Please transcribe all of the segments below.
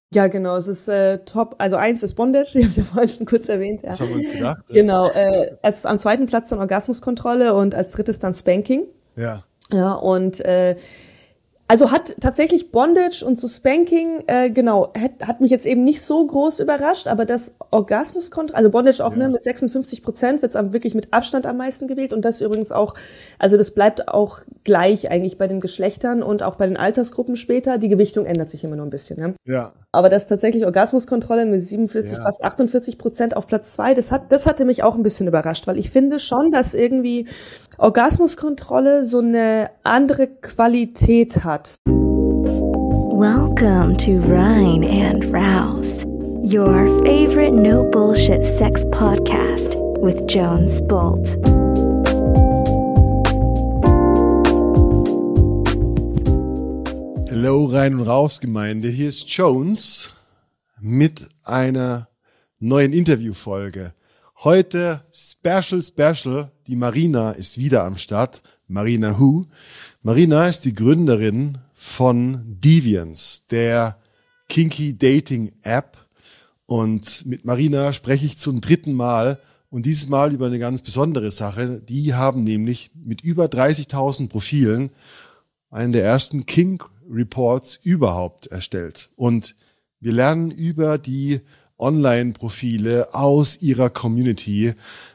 Ja, genau, es ist top. Also eins ist Bondage, ich habe es ja vorhin schon kurz erwähnt. Ja. Das haben wir uns gedacht. Genau, am zweiten Platz dann Orgasmuskontrolle und als drittes dann Spanking. Ja. Ja, und also hat tatsächlich Bondage und so Spanking, genau, hat mich jetzt eben nicht so groß überrascht, aber das Orgasmuskontrolle, also Bondage auch, Ja. ne, mit 56% wird es wirklich mit Abstand am meisten gewählt und das übrigens auch, also das bleibt auch gleich eigentlich bei den Geschlechtern und auch bei den Altersgruppen später. Die Gewichtung ändert sich immer nur ein bisschen, ne? Ja. Aber das tatsächlich Orgasmuskontrolle mit 47, Ja. fast 48% auf Platz 2, das hatte mich auch ein bisschen überrascht, weil ich finde schon, dass irgendwie Orgasmuskontrolle so eine andere Qualität hat. Welcome to Rhine and Rouse, your favorite no bullshit sex podcast with Jones Bolt. Hello, Rein und Raus Gemeinde. Hier ist Jones mit einer neuen Interviewfolge. Heute Special. Die Marina ist wieder am Start. Marina Hu. Marina ist die Gründerin von Deviance, der Kinky Dating App. Und mit Marina spreche ich zum dritten Mal und dieses Mal über eine ganz besondere Sache. Die haben nämlich mit über 30.000 Profilen einen der ersten Kink Reports überhaupt erstellt. Und wir lernen über die Online-Profile aus ihrer Community,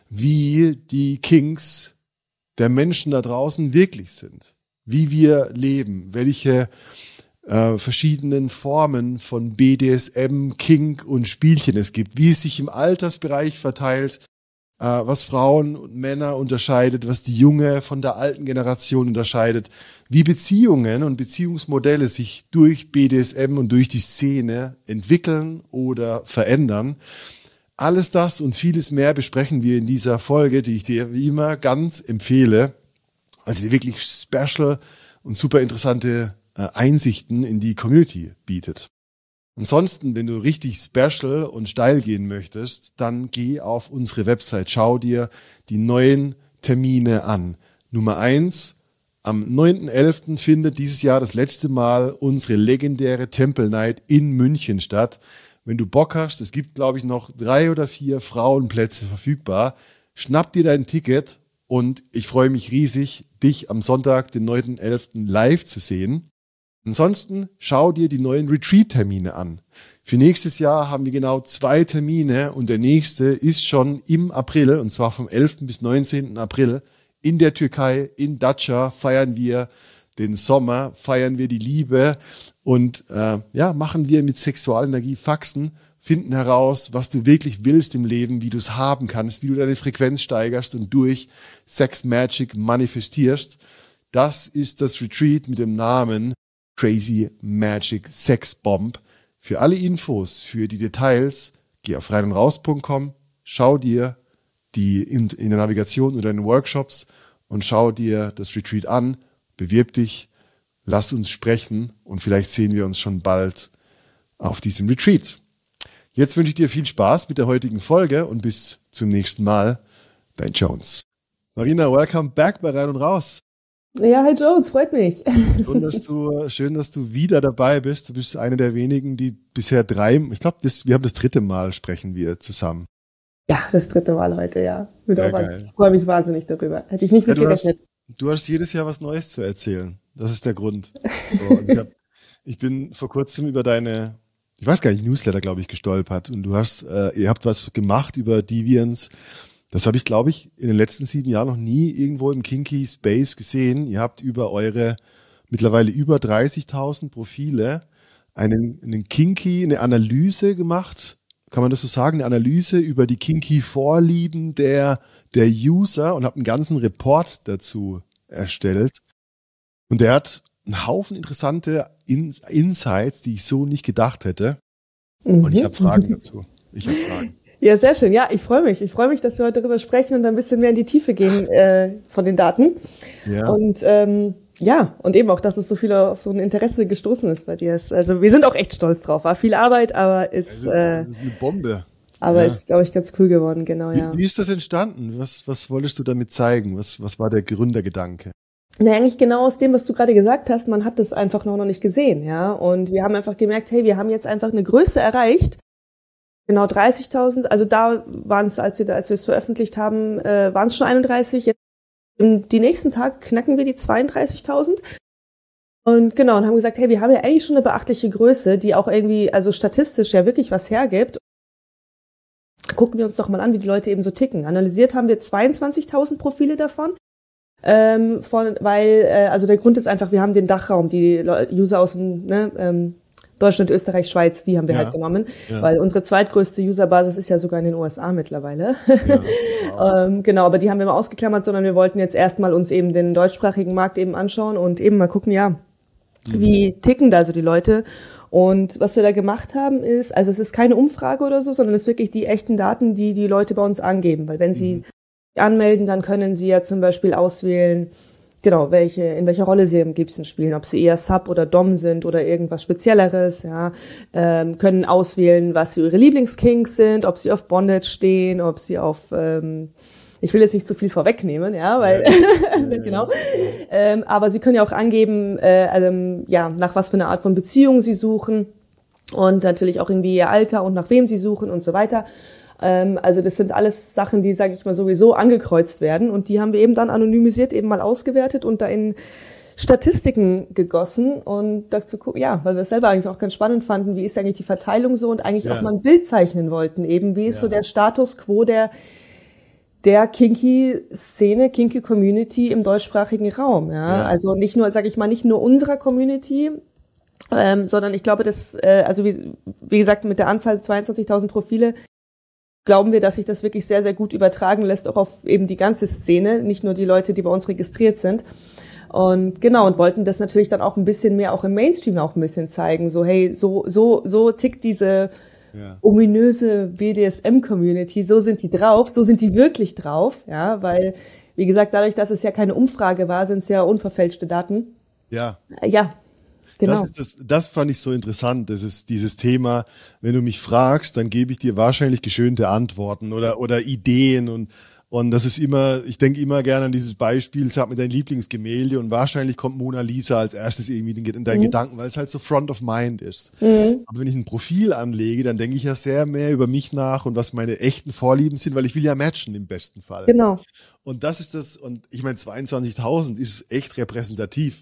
wie die Kinks der Menschen da draußen wirklich sind, wie wir leben, welche verschiedenen Formen von BDSM, Kink und Spielchen es gibt, wie es sich im Altersbereich verteilt, was Frauen und Männer unterscheidet, was die junge von der alten Generation unterscheidet, wie Beziehungen und Beziehungsmodelle sich durch BDSM und durch die Szene entwickeln oder verändern. Alles das und vieles mehr besprechen wir in dieser Folge, die ich dir wie immer ganz empfehle. Also die wirklich special und super interessante Einsichten in die Community bietet. Ansonsten, wenn du richtig special und steil gehen möchtest, dann geh auf unsere Website, schau dir die neuen Termine an. Nummer 1, am 9.11. findet dieses Jahr das letzte Mal unsere legendäre Temple Night in München statt. Wenn du Bock hast, es gibt, glaube ich, noch 3 oder 4 Frauenplätze verfügbar, schnapp dir dein Ticket und ich freue mich riesig, dich am Sonntag, den 9.11. live zu sehen. Ansonsten schau dir die neuen Retreat-Termine an. Für nächstes Jahr haben wir genau 2 Termine und der nächste ist schon im April, und zwar vom 11. bis 19. April in der Türkei, in Datça feiern wir den Sommer, feiern wir die Liebe und machen wir mit Sexualenergie Faxen, finden heraus, was du wirklich willst im Leben, wie du es haben kannst, wie du deine Frequenz steigerst und durch Sex Magic manifestierst. Das ist das Retreat mit dem Namen Crazy Magic Sex Bomb. Für alle Infos, für die Details, geh auf reinundraus.com, schau dir die in der Navigation oder in den Workshops und schau dir das Retreat an, bewirb dich, lass uns sprechen und vielleicht sehen wir uns schon bald auf diesem Retreat. Jetzt wünsche ich dir viel Spaß mit der heutigen Folge und bis zum nächsten Mal. Dein Jones. Marina, welcome back bei Rein und Raus. Ja, hi Jones, freut mich. Schön, dass du wieder dabei bist. Du bist eine der wenigen, die bisher 3, ich glaube, wir haben das 3. Mal sprechen wir zusammen. Ja, das 3. Mal heute, ja. Ich freue mich wahnsinnig darüber. Hätte ich nicht mit gerechnet. Du hast jedes Jahr was Neues zu erzählen. Das ist der Grund. So, ich bin vor kurzem über deine, ich weiß gar nicht, Newsletter, glaube ich, gestolpert. Und ihr habt was gemacht über Deviance. Das habe ich, glaube ich, in den letzten 7 Jahren noch nie irgendwo im Kinky Space gesehen. Ihr habt über eure mittlerweile über 30.000 Profile eine Analyse gemacht. Kann man das so sagen? Eine Analyse über die Kinky Vorlieben der User und habt einen ganzen Report dazu erstellt. Und der hat einen Haufen interessante Insights, die ich so nicht gedacht hätte. Und ich habe Fragen dazu. Ja, sehr schön. Ja, ich freue mich. Ich freue mich, dass wir heute darüber sprechen und ein bisschen mehr in die Tiefe gehen von den Daten. Ja. Und und eben auch, dass es so viel auf so ein Interesse gestoßen ist bei dir. Also wir sind auch echt stolz drauf. War viel Arbeit, aber ist eine Bombe. Aber ist, glaube ich, ganz cool geworden, genau, ja. Wie ist das entstanden? Was wolltest du damit zeigen? Was war der Gründergedanke? Na, eigentlich genau aus dem, was du gerade gesagt hast, man hat das einfach noch nicht gesehen, ja. Und wir haben einfach gemerkt, hey, wir haben jetzt einfach eine Größe erreicht. Genau 30.000, also da waren es, als wir es veröffentlicht haben, waren es schon 31. Jetzt, die nächsten Tage knacken wir die 32.000. Und genau, und haben gesagt, hey, wir haben ja eigentlich schon eine beachtliche Größe, die auch irgendwie, also statistisch ja wirklich was hergibt. Gucken wir uns doch mal an, wie die Leute eben so ticken. Analysiert haben wir 22.000 Profile davon. Also der Grund ist einfach, wir haben den Dachraum, die User aus dem Deutschland, Österreich, Schweiz, die haben wir halt genommen, weil unsere zweitgrößte Userbasis ist ja sogar in den USA mittlerweile. Ja, wow. Genau, aber die haben wir mal ausgeklammert, sondern wir wollten jetzt erstmal uns eben den deutschsprachigen Markt eben anschauen und eben mal gucken, wie ticken da so die Leute. Und was wir da gemacht haben ist, also es ist keine Umfrage oder so, sondern es ist wirklich die echten Daten, die die Leute bei uns angeben, weil wenn sie anmelden, dann können sie ja zum Beispiel auswählen, genau, in welcher Rolle sie im Gibson spielen, ob sie eher Sub oder Dom sind oder irgendwas Spezielleres, ja, können auswählen, was ihre Lieblingskinks sind, ob sie auf Bondage stehen, ob sie auf, ich will jetzt nicht zu viel vorwegnehmen, ja, weil, genau, aber sie können ja auch angeben, nach was für eine Art von Beziehung sie suchen und natürlich auch irgendwie ihr Alter und nach wem sie suchen und so weiter. Also das sind alles Sachen, die, sage ich mal, sowieso angekreuzt werden und die haben wir eben dann anonymisiert eben mal ausgewertet und da in Statistiken gegossen und dazu gucken, weil wir es selber eigentlich auch ganz spannend fanden, wie ist eigentlich die Verteilung so und eigentlich auch mal ein Bild zeichnen wollten, eben wie ist so der Status quo der Kinky-Szene, Kinky-Community im deutschsprachigen Raum, also nicht nur unserer Community, sondern ich glaube, dass, wie gesagt, mit der Anzahl 22.000 Profile glauben wir, dass sich das wirklich sehr, sehr gut übertragen lässt, auch auf eben die ganze Szene, nicht nur die Leute, die bei uns registriert sind. Und genau, und wollten das natürlich dann auch ein bisschen mehr auch im Mainstream auch ein bisschen zeigen, so hey, so tickt diese ominöse BDSM-Community, so sind die drauf, so sind die wirklich drauf, weil, wie gesagt, dadurch, dass es ja keine Umfrage war, sind es ja unverfälschte Daten. Ja. Ja. Genau. Das fand ich so interessant. Das ist dieses Thema, wenn du mich fragst, dann gebe ich dir wahrscheinlich geschönte Antworten oder Ideen und das ist immer, ich denke immer gerne an dieses Beispiel, sag mir dein Lieblingsgemälde und wahrscheinlich kommt Mona Lisa als erstes irgendwie in deinen Gedanken, weil es halt so front of mind ist. Aber wenn ich ein Profil anlege, dann denke ich ja sehr mehr über mich nach und was meine echten Vorlieben sind, weil ich will ja matchen im besten Fall. Genau. Und das ist das, und ich meine 22.000 ist echt repräsentativ.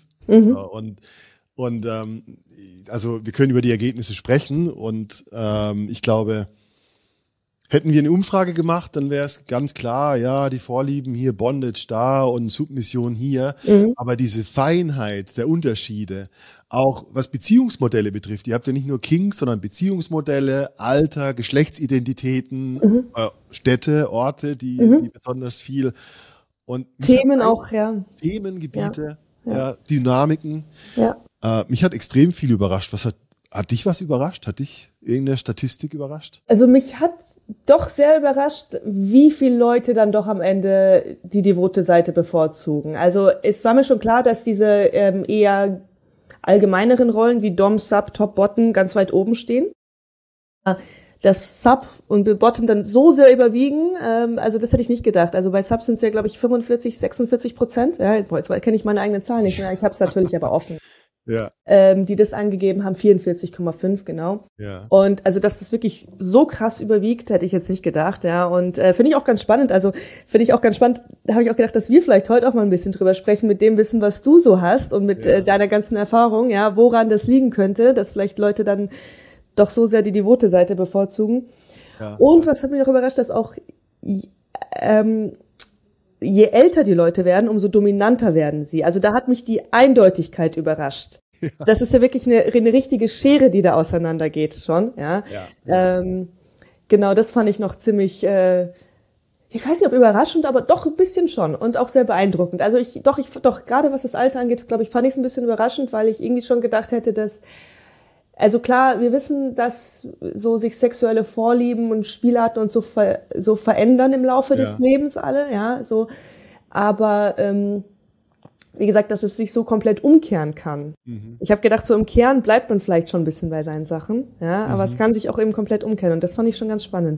Also wir können über die Ergebnisse sprechen und ich glaube, hätten wir eine Umfrage gemacht, dann wäre es ganz klar, die Vorlieben hier, Bondage da und Submission hier, aber diese Feinheit der Unterschiede, auch was Beziehungsmodelle betrifft, ihr habt ja nicht nur Kinks, sondern Beziehungsmodelle, Alter, Geschlechtsidentitäten, Städte, Orte, die besonders viel und Themen auch, Themengebiete, Dynamiken. Mich hat extrem viel überrascht. Hat dich was überrascht? Hat dich irgendeine Statistik überrascht? Also mich hat doch sehr überrascht, wie viele Leute dann doch am Ende die devote Seite bevorzugen. Also es war mir schon klar, dass diese eher allgemeineren Rollen wie Dom, Sub, Top, Bottom ganz weit oben stehen. Dass Sub und Bottom dann so sehr überwiegen, also das hätte ich nicht gedacht. Also bei Sub sind es ja, glaube ich, 45-46%. Ja, jetzt kenne ich meine eigenen Zahlen nicht mehr. Ich habe es natürlich aber offen. Die das angegeben haben, 44,5 genau. Und also, dass das wirklich so krass überwiegt, hätte ich jetzt nicht gedacht, und finde ich auch ganz spannend, da habe ich auch gedacht, dass wir vielleicht heute auch mal ein bisschen drüber sprechen, mit dem Wissen, was du so hast und mit deiner ganzen Erfahrung, woran das liegen könnte, dass vielleicht Leute dann doch so sehr die devote Seite bevorzugen. Und was hat mich auch überrascht, dass auch je älter die Leute werden, umso dominanter werden sie. Also da hat mich die Eindeutigkeit überrascht. Das ist ja wirklich eine richtige Schere, die da auseinandergeht schon. Genau, das fand ich noch ziemlich, ich weiß nicht, ob überraschend, aber doch ein bisschen schon und auch sehr beeindruckend. Also gerade was das Alter angeht, glaube ich, fand ich es ein bisschen überraschend, weil ich irgendwie schon gedacht hätte, dass also klar, wir wissen, dass so sich sexuelle Vorlieben und Spielarten und so verändern im Laufe des Lebens alle, aber wie gesagt, dass es sich so komplett umkehren kann. Ich habe gedacht, so im Kern bleibt man vielleicht schon ein bisschen bei seinen Sachen, aber es kann sich auch eben komplett umkehren und das fand ich schon ganz spannend,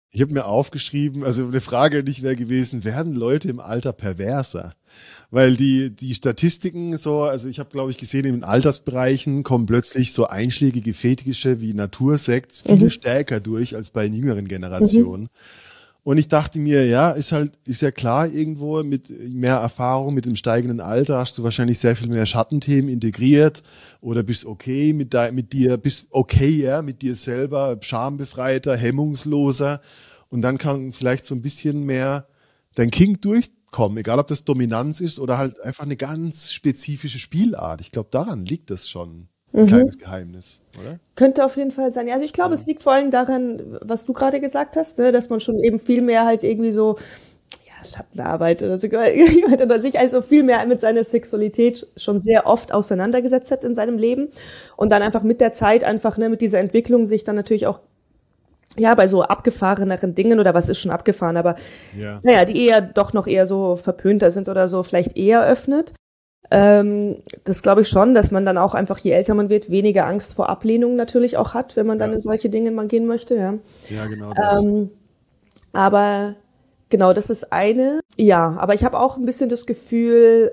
Ich habe mir aufgeschrieben, also eine Frage nicht wäre gewesen, werden Leute im Alter perverser? Weil die Statistiken so, also ich habe, glaube ich, gesehen, in den Altersbereichen kommen plötzlich so einschlägige Fetische wie Natursex viel stärker durch als bei den jüngeren Generationen. Und ich dachte mir, ja, ist ja klar, irgendwo mit mehr Erfahrung, mit dem steigenden Alter hast du wahrscheinlich sehr viel mehr Schattenthemen integriert oder bist okay mit dir, bist okay, ja, mit dir selber, schambefreiter, hemmungsloser. Und dann kann vielleicht so ein bisschen mehr dein King durchkommen, egal ob das Dominanz ist oder halt einfach eine ganz spezifische Spielart. Ich glaube, daran liegt das schon. Ein kleines Geheimnis, oder? Könnte auf jeden Fall sein. Ja, also ich glaube, es liegt vor allem daran, was du gerade gesagt hast, ne, dass man schon eben viel mehr halt irgendwie so, ja, Schattenarbeit oder so, oder sich also viel mehr mit seiner Sexualität schon sehr oft auseinandergesetzt hat in seinem Leben und dann einfach mit der Zeit einfach, ne, mit dieser Entwicklung sich dann natürlich auch, ja, bei so abgefahreneren Dingen oder was ist schon abgefahren, aber naja, die eher doch noch eher so verpönter sind oder so, vielleicht eher öffnet. Das glaube ich schon, dass man dann auch einfach, je älter man wird, weniger Angst vor Ablehnung natürlich auch hat, wenn man dann in solche Dinge mal gehen möchte. Ja, genau das. Aber genau, das ist eine. Ja, aber ich habe auch ein bisschen das Gefühl,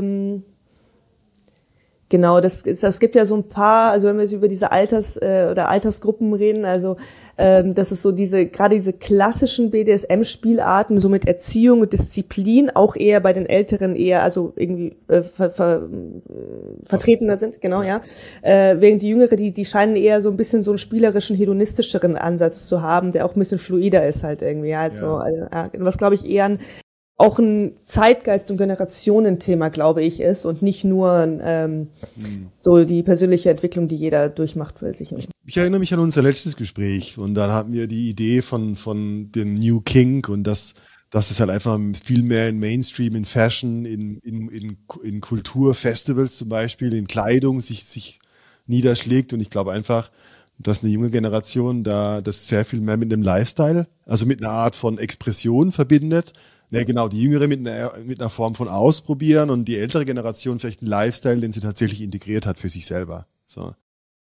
genau, das gibt ja so ein paar, also wenn wir über diese oder Altersgruppen reden, also das ist so gerade diese klassischen BDSM-Spielarten, so mit Erziehung und Disziplin, auch eher bei den Älteren eher, also irgendwie vertretener sind, genau, ja. Während die Jüngere, die scheinen eher so ein bisschen so einen spielerischen, hedonistischeren Ansatz zu haben, der auch ein bisschen fluider ist halt irgendwie, ja, also, was glaube ich eher auch ein Zeitgeist- und Generationenthema, glaube ich, ist und nicht nur so die persönliche Entwicklung, die jeder durchmacht, weiß ich nicht. Ich erinnere mich an unser letztes Gespräch und dann hatten wir die Idee von dem New Kink und dass es halt einfach viel mehr in Mainstream, in Fashion, in Kulturfestivals zum Beispiel, in Kleidung sich niederschlägt und ich glaube einfach, dass eine junge Generation da das sehr viel mehr mit dem Lifestyle, also mit einer Art von Expression verbindet. Ja, genau, die Jüngere mit einer Form von Ausprobieren und die ältere Generation vielleicht einen Lifestyle, den sie tatsächlich integriert hat für sich selber. So.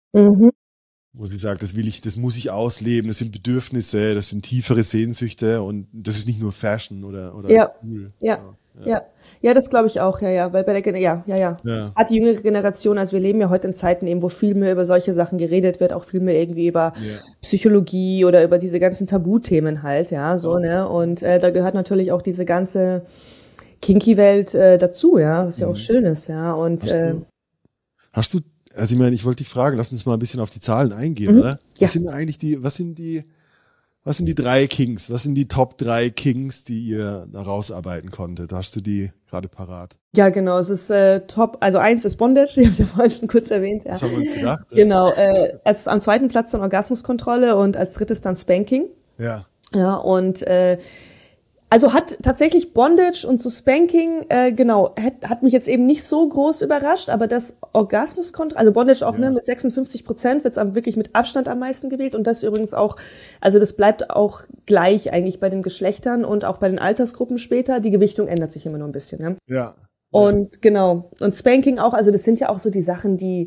Wo sie sagt, das muss ich ausleben, das sind Bedürfnisse, das sind tiefere Sehnsüchte und das ist nicht nur Fashion oder cool. Ja, das glaube ich auch, ja, weil bei der hat die jüngere Generation, also wir leben ja heute in Zeiten eben, wo viel mehr über solche Sachen geredet wird, auch viel mehr irgendwie über Psychologie oder über diese ganzen Tabuthemen halt, ja, so, ne, und da gehört natürlich auch diese ganze Kinky-Welt dazu, ja, was ja auch schön ist, ja, und hast du, also ich meine, ich wollte dich fragen, lass uns mal ein bisschen auf die Zahlen eingehen, oder? Was sind eigentlich was sind die 3 Kings? Was sind die Top 3 Kings, die ihr da rausarbeiten konntet? Hast du die gerade parat? Ja, genau, es ist top. Also 1 ist Bondage, ich habe es ja vorhin schon kurz erwähnt. Ja. Das haben wir uns gedacht. Genau, am zweiten Platz dann Orgasmuskontrolle und als drittes dann Spanking. Ja. Ja, und also hat tatsächlich Bondage und so Spanking, genau, hat mich jetzt eben nicht so groß überrascht, aber das Orgasmuskontrolle, also Bondage auch, ne, mit 56% wird's wirklich mit Abstand am meisten gewählt und das übrigens auch, also das bleibt auch gleich eigentlich bei den Geschlechtern und auch bei den Altersgruppen später, die Gewichtung ändert sich immer nur ein bisschen, ne? Ja. Und genau, und Spanking auch, also das sind ja auch so die Sachen, die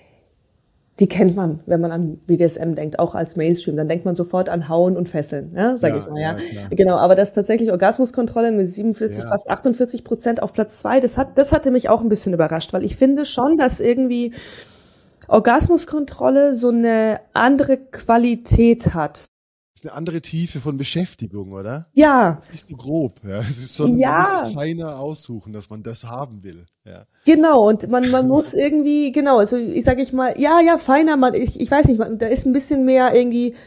kennt man, wenn man an BDSM denkt, auch als Mainstream. Dann denkt man sofort an Hauen und Fesseln, ne? Sag ich mal, ja. Genau, aber das tatsächlich Orgasmuskontrolle mit 47, fast 48% auf Platz 2, das hatte mich auch ein bisschen überrascht, weil ich finde schon, dass irgendwie Orgasmuskontrolle so eine andere Qualität hat. Das ist eine andere Tiefe von Beschäftigung, oder? Ja. Das ist nicht so grob, ja. Es ist schon, man muss es feiner aussuchen, dass man das haben will, ja. Genau, und man muss irgendwie, genau, also ich sage mal, ja, feiner, ich weiß nicht, da ist ein bisschen mehr irgendwie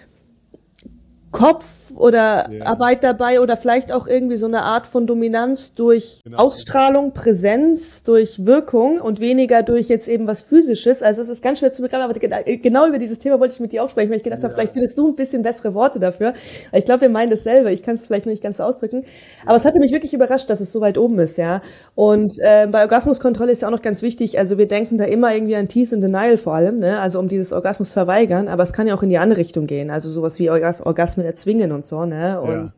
Kopf oder Arbeit dabei oder vielleicht auch irgendwie so eine Art von Dominanz durch Ausstrahlung, Präsenz, durch Wirkung und weniger durch jetzt eben was Physisches. Also es ist ganz schwer zu begreifen, aber genau über dieses Thema wollte ich mit dir auch sprechen, weil ich gedacht habe, vielleicht findest du ein bisschen bessere Worte dafür. Ich glaube, wir meinen dasselbe. Ich kann es vielleicht noch nicht ganz so ausdrücken. Aber es hatte mich wirklich überrascht, dass es so weit oben ist, ja. Und bei Orgasmuskontrolle ist ja auch noch ganz wichtig, also wir denken da immer irgendwie an Tease and Denial vor allem, ne? Also um dieses Orgasmus verweigern, aber es kann ja auch in die andere Richtung gehen. Also sowas wie Orgasmen erzwingen und so, ne? Und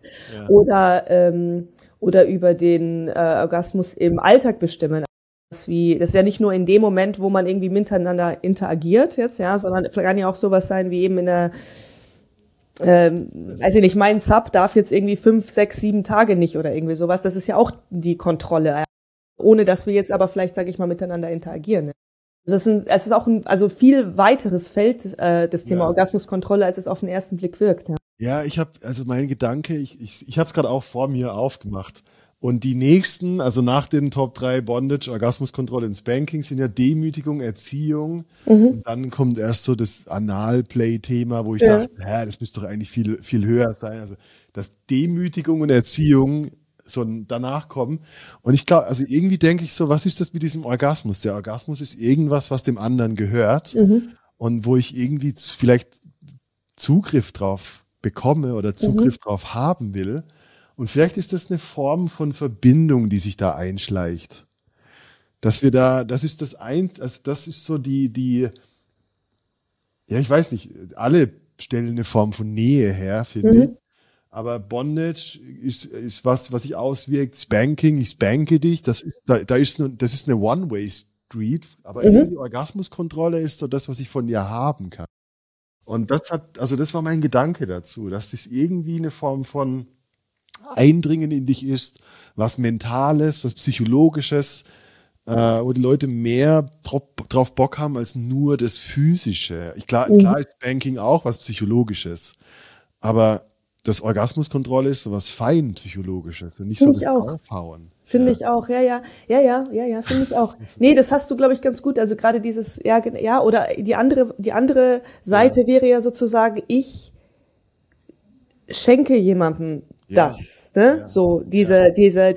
oder über den Orgasmus im Alltag bestimmen. Das ist ja nicht nur in dem Moment, wo man irgendwie miteinander interagiert jetzt, ja, sondern kann ja auch sowas sein wie eben also nicht, mein Sub darf jetzt irgendwie 5, 6, 7 Tage nicht oder irgendwie sowas. Das ist ja auch die Kontrolle, ohne dass wir jetzt aber vielleicht, sage ich mal, miteinander interagieren. Ne? Also es ist auch ein viel weiteres Feld, das Thema Orgasmuskontrolle, als es auf den ersten Blick wirkt. Ja, also mein Gedanke, ich habe es gerade auch vor mir aufgemacht. Und die nächsten, also nach den Top 3 Bondage, Orgasmuskontrolle und Spanking, sind ja Demütigung, Erziehung. Und dann kommt erst so das Analplay-Thema, wo ich dachte, das müsste doch eigentlich viel, viel höher sein. Also, dass Demütigung und Erziehung so danach kommen. Und ich glaube, also irgendwie denke ich so, was ist das mit diesem Orgasmus? Der Orgasmus ist irgendwas, was dem anderen gehört und wo ich irgendwie vielleicht Zugriff drauf bekomme oder Zugriff drauf haben will. Und vielleicht ist das eine Form von Verbindung, die sich da einschleicht. Dass wir da, das ist so ja, ich weiß nicht, alle stellen eine Form von Nähe her, finde ich. Aber Bondage ist was sich auswirkt. Spanking, ich spanke dich, das ist eine One-Way-Street. Aber irgendwie Orgasmuskontrolle ist so das, was ich von dir haben kann. Und das war mein Gedanke dazu, dass das irgendwie eine Form von Eindringen in dich ist, was Mentales, was Psychologisches, wo die Leute mehr drauf Bock haben als nur das Physische. Klar ist Banking auch was Psychologisches, aber das Orgasmuskontrolle ist so was fein Psychologisches und nicht so das Draufhauen. Finde ich auch, ja, finde ich auch. Nee, das hast du, glaube ich, ganz gut. Also gerade dieses, oder die andere Seite wäre ja sozusagen, ich schenke jemandem das, ne? Ja. So diesen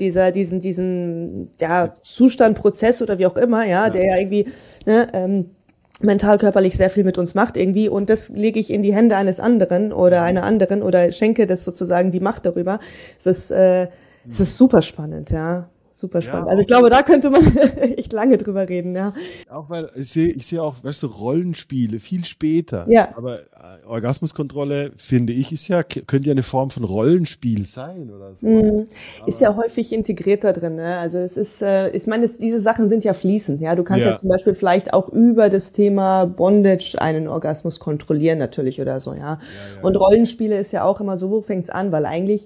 Zustand, Prozess oder wie auch immer, der ja irgendwie mental, körperlich sehr viel mit uns macht irgendwie, und das lege ich in die Hände eines anderen oder einer anderen oder schenke das sozusagen die Macht darüber. Das ist super spannend, super spannend. Also ich glaube, da könnte man echt lange drüber reden, Auch weil ich sehe auch, weißt du, Rollenspiele viel später. Ja. Aber Orgasmuskontrolle, finde ich, könnte ja eine Form von Rollenspiel sein oder so. Ist ja häufig integriert da drin, ne? Also es ist, ich meine, diese Sachen sind ja fließend, Du kannst ja zum Beispiel vielleicht auch über das Thema Bondage einen Orgasmus kontrollieren natürlich oder so, Und Rollenspiele ist ja auch immer so, wo fängt's an? Weil eigentlich,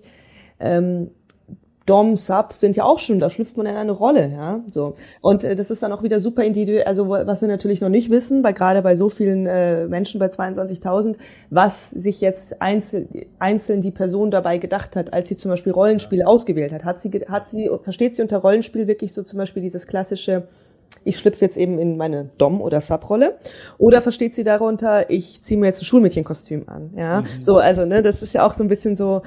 Dom, Sub sind ja auch schon, da schlüpft man in eine Rolle, so. Und das ist dann auch wieder super individuell, also was wir natürlich noch nicht wissen, weil gerade bei so vielen Menschen, bei 22.000, was sich jetzt einzeln die Person dabei gedacht hat, als sie zum Beispiel Rollenspiele ausgewählt hat. Versteht sie unter Rollenspiel wirklich so zum Beispiel dieses klassische, ich schlüpfe jetzt eben in meine Dom- oder Sub-Rolle, oder versteht sie darunter, ich ziehe mir jetzt ein Schulmädchenkostüm an, so, also, das ist ja auch so ein bisschen so,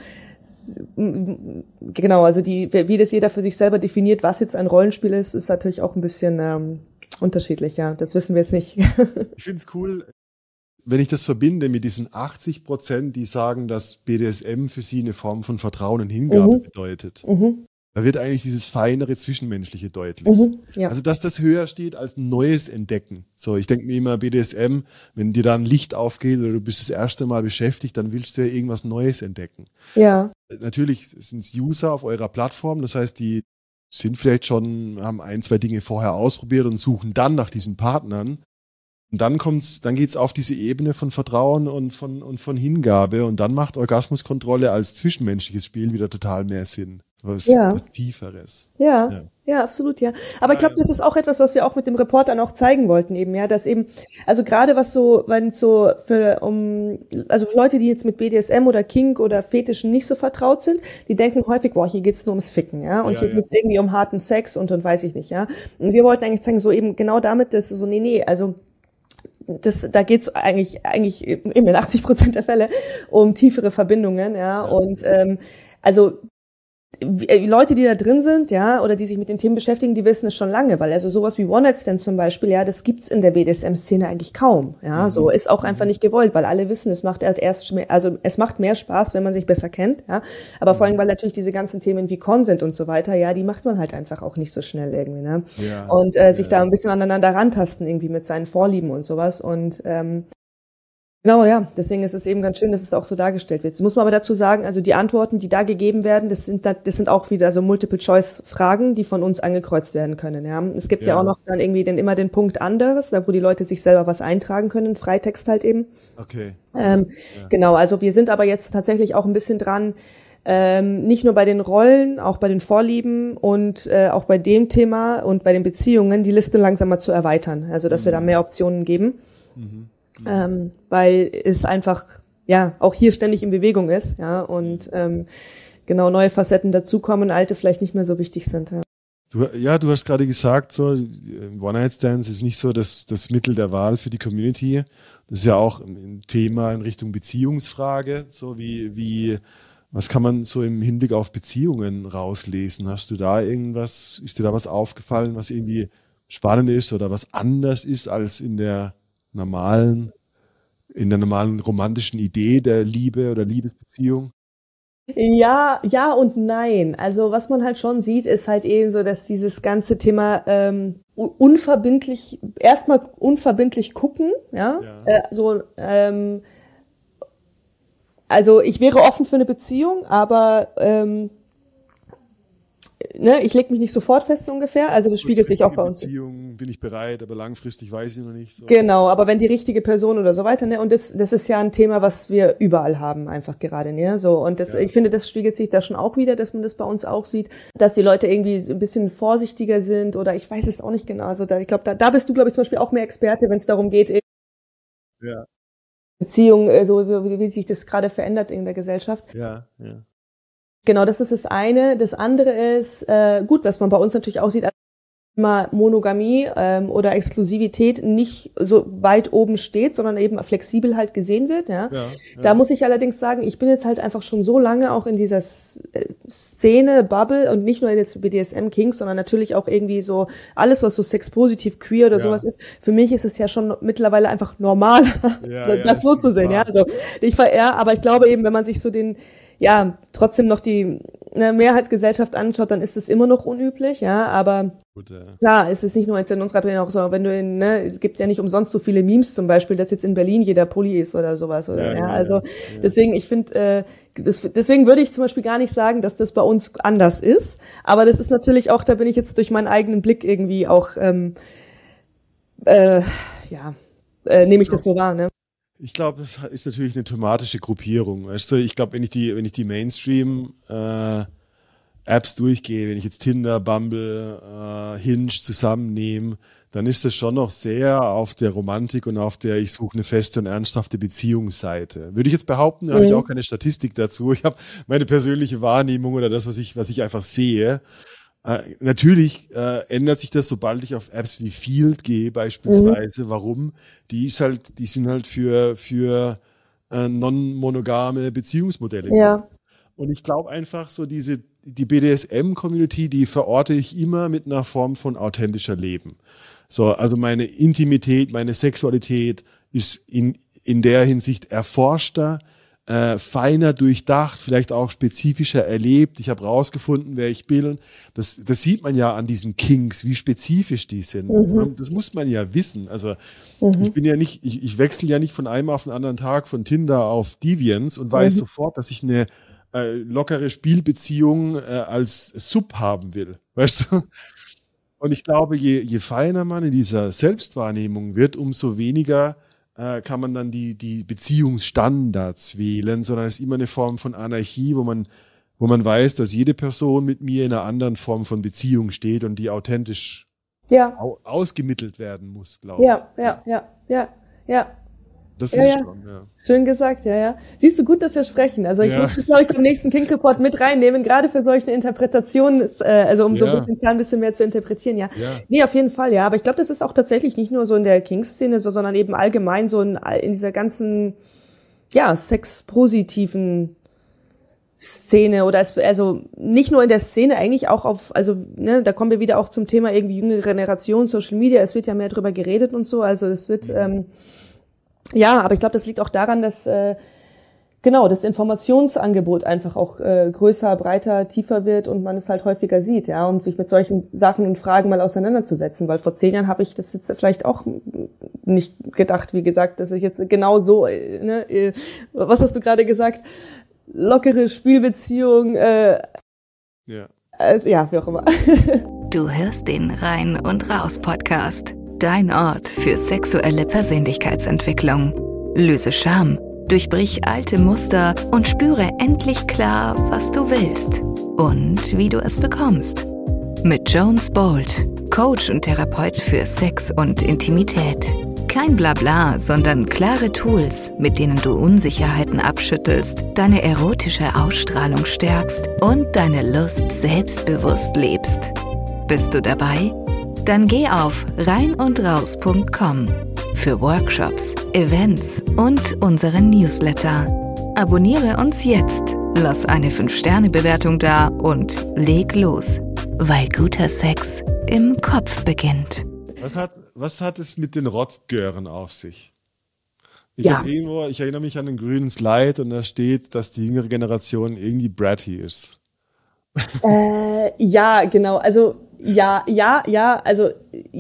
genau, also wie das jeder für sich selber definiert, was jetzt ein Rollenspiel ist natürlich auch ein bisschen unterschiedlich, das wissen wir jetzt nicht. Ich finde es cool, wenn ich das verbinde mit diesen 80%, die sagen, dass BDSM für sie eine Form von Vertrauen und Hingabe bedeutet. Da wird eigentlich dieses feinere Zwischenmenschliche deutlich. Also, dass das höher steht als Neues entdecken. So, ich denke mir immer, BDSM, wenn dir da ein Licht aufgeht oder du bist das erste Mal beschäftigt, dann willst du ja irgendwas Neues entdecken. Ja. Natürlich sind es User auf eurer Plattform, das heißt, die sind vielleicht haben 1, 2 Dinge vorher ausprobiert und suchen dann nach diesen Partnern. Und dann geht's auf diese Ebene von Vertrauen und von Hingabe, und dann macht Orgasmuskontrolle als zwischenmenschliches Spiel wieder total mehr Sinn. Was Tieferes. Ja, absolut, Aber ich glaube, das ist auch etwas, was wir auch mit dem Report dann auch zeigen wollten eben, dass eben, also gerade wenn es so also Leute, die jetzt mit BDSM oder Kink oder Fetischen nicht so vertraut sind, die denken häufig, hier geht's nur ums Ficken, und hier geht's irgendwie um harten Sex und weiß ich nicht, Und wir wollten eigentlich zeigen, so eben genau damit, dass so, nee, also da geht's eigentlich eben in 80% der Fälle um tiefere Verbindungen, und also Leute, die da drin sind, oder die sich mit den Themen beschäftigen, die wissen es schon lange, weil also sowas wie One-Night-Stands zum Beispiel, das gibt's in der BDSM-Szene eigentlich kaum, so ist auch einfach nicht gewollt, weil alle wissen, es macht es macht mehr Spaß, wenn man sich besser kennt, aber vor allem, weil natürlich diese ganzen Themen wie Consent und so weiter, die macht man halt einfach auch nicht so schnell irgendwie, und sich da ein bisschen aneinander rantasten irgendwie mit seinen Vorlieben und sowas, und Genau, ja. Deswegen ist es eben ganz schön, dass es auch so dargestellt wird. Jetzt muss man aber dazu sagen, also die Antworten, die da gegeben werden, das sind auch wieder so Multiple-Choice-Fragen, die von uns angekreuzt werden können. Ja. Es gibt ja auch noch dann irgendwie immer den Punkt anderes, da wo die Leute sich selber was eintragen können, Freitext halt eben. Okay. Genau, also wir sind aber jetzt tatsächlich auch ein bisschen dran, nicht nur bei den Rollen, auch bei den Vorlieben und auch bei dem Thema und bei den Beziehungen die Liste langsam mal zu erweitern. Also dass wir da mehr Optionen geben. Weil es einfach ja auch hier ständig in Bewegung ist, ja, und genau neue Facetten dazukommen, alte vielleicht nicht mehr so wichtig sind. Ja. Du hast gerade gesagt, so One-Night-Stands ist nicht so das Mittel der Wahl für die Community. Das ist ja auch ein Thema in Richtung Beziehungsfrage, so wie was kann man so im Hinblick auf Beziehungen rauslesen? Hast du da irgendwas, ist dir da was aufgefallen, was irgendwie spannend ist oder was anders ist als in der normalen romantischen Idee der Liebe oder Liebesbeziehung? Ja, ja und nein. Also was man halt schon sieht, ist halt eben so, dass dieses ganze Thema erstmal unverbindlich gucken, ja. Also ich wäre offen für eine Beziehung, aber ich lege mich nicht sofort fest so ungefähr. Also das spiegelt sich auch bei uns. Beziehung bin ich bereit, aber langfristig weiß ich noch nicht. So. Genau, aber wenn die richtige Person oder so weiter, ne, und das ist ja ein Thema, was wir überall haben, einfach gerade, ne, so. Und ich finde, das spiegelt sich da schon auch wieder, dass man das bei uns auch sieht, dass die Leute irgendwie so ein bisschen vorsichtiger sind oder ich weiß es auch nicht genau. Also ich glaube, da bist du, glaube ich, zum Beispiel auch mehr Experte, wenn es darum geht, Beziehung, so wie sich das gerade verändert in der Gesellschaft. Ja. Genau, das ist das eine. Das andere ist, gut, was man bei uns natürlich auch sieht, Thema Monogamie oder Exklusivität nicht so weit oben steht, sondern eben flexibel halt gesehen wird. Ja. Da muss ich allerdings sagen, ich bin jetzt halt einfach schon so lange auch in dieser Szene, Bubble und nicht nur jetzt BDSM Kings, sondern natürlich auch irgendwie so alles, was so sexpositiv, queer oder sowas ist. Für mich ist es ja schon mittlerweile einfach normal, das so zu sehen. Ja. Also aber ich glaube eben, wenn man sich so trotzdem noch die Mehrheitsgesellschaft anschaut, dann ist es immer noch unüblich, ja, aber klar, es ist nicht nur jetzt in unserer Welt auch so, wenn du es gibt ja nicht umsonst so viele Memes zum Beispiel, dass jetzt in Berlin jeder Pulli ist oder sowas, oder, deswegen, ich finde, deswegen würde ich zum Beispiel gar nicht sagen, dass das bei uns anders ist, aber das ist natürlich auch, da bin ich jetzt durch meinen eigenen Blick irgendwie auch, nehme ich das so wahr, ne? Ich glaube, das ist natürlich eine thematische Gruppierung. Weißt du, ich glaube, wenn ich die Mainstream-Apps durchgehe, wenn ich jetzt Tinder, Bumble, Hinge zusammennehme, dann ist das schon noch sehr auf der Romantik und auf der ich suche eine feste und ernsthafte Beziehungsseite. Würde ich jetzt behaupten, da habe ich auch keine Statistik dazu. Ich habe meine persönliche Wahrnehmung oder das, was ich einfach sehe. Natürlich ändert sich das, sobald ich auf Apps wie Field gehe beispielsweise. Warum? Die sind halt für non-monogame Beziehungsmodelle. Ja. Und ich glaube einfach so die BDSM-Community, die verorte ich immer mit einer Form von authentischer Leben. So, also meine Intimität, meine Sexualität ist in der Hinsicht erforschter, feiner durchdacht, vielleicht auch spezifischer erlebt. Ich habe rausgefunden, wer ich bin. Das sieht man ja an diesen Kings, wie spezifisch die sind. Das muss man ja wissen. Also ich wechsle ja nicht von einem auf den anderen Tag von Tinder auf Deviance und weiß sofort, dass ich eine lockere Spielbeziehung als Sub haben will. Weißt du? Und ich glaube, je feiner man in dieser Selbstwahrnehmung wird, umso weniger kann man dann die Beziehungsstandards wählen, sondern es ist immer eine Form von Anarchie, wo man weiß, dass jede Person mit mir in einer anderen Form von Beziehung steht und die authentisch ausgemittelt werden muss, glaube ich. Ja. Das ist schon, ja. Schön gesagt, ja. Siehst du, gut, dass wir sprechen. Also ich muss das, glaube ich, beim nächsten Kink Report mit reinnehmen, gerade für solche Interpretationen, also um so ein bisschen mehr zu interpretieren, ja. Nee, auf jeden Fall, ja. Aber ich glaube, das ist auch tatsächlich nicht nur so in der Kink-Szene, sondern eben allgemein so in dieser ganzen, sexpositiven Szene oder also nicht nur in der Szene, eigentlich auch da kommen wir wieder auch zum Thema irgendwie jüngere Generation, Social Media, es wird ja mehr drüber geredet und so, also es wird, aber ich glaube, das liegt auch daran, dass genau, das Informationsangebot einfach auch größer, breiter, tiefer wird und man es halt häufiger sieht, ja, um sich mit solchen Sachen und Fragen mal auseinanderzusetzen. Weil vor 10 Jahren habe ich das jetzt vielleicht auch nicht gedacht, wie gesagt, dass ich jetzt genau so, was hast du gerade gesagt? Lockere Spielbeziehung, ja, wie auch immer. Du hörst den Rein und Raus Podcast. Dein Ort für sexuelle Persönlichkeitsentwicklung. Löse Scham, durchbrich alte Muster und spüre endlich klar, was du willst und wie du es bekommst. Mit Jones Bold, Coach und Therapeut für Sex und Intimität. Kein Blabla, sondern klare Tools, mit denen du Unsicherheiten abschüttelst, deine erotische Ausstrahlung stärkst und deine Lust selbstbewusst lebst. Bist du dabei? Dann geh auf reinundraus.com für Workshops, Events und unseren Newsletter. Abonniere uns jetzt, lass eine 5-Sterne-Bewertung da und leg los, weil guter Sex im Kopf beginnt. Was hat es mit den Rotzgören auf sich? Ich erinnere mich an den grünen Slide und da steht, dass die jüngere Generation irgendwie bratty ist. Ja, genau. Also also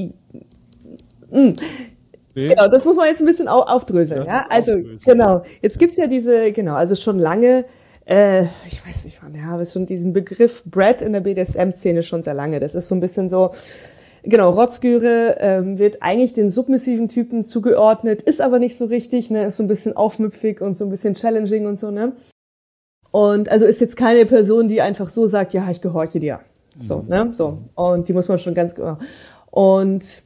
genau, das muss man jetzt ein bisschen aufdröseln. Ja, also genau. Jetzt gibt's ja also schon lange. Ich weiß nicht wann. Ja, aber schon diesen Begriff Brat in der BDSM-Szene schon sehr lange. Das ist so ein bisschen so. Genau, Rotzgöre wird eigentlich den submissiven Typen zugeordnet, ist aber nicht so richtig, ne, ist so ein bisschen aufmüpfig und so ein bisschen challenging und so, ne. Und also ist jetzt keine Person, die einfach so sagt, ja, ich gehorche dir. So, ne, so. Und die muss man schon ganz genau. Und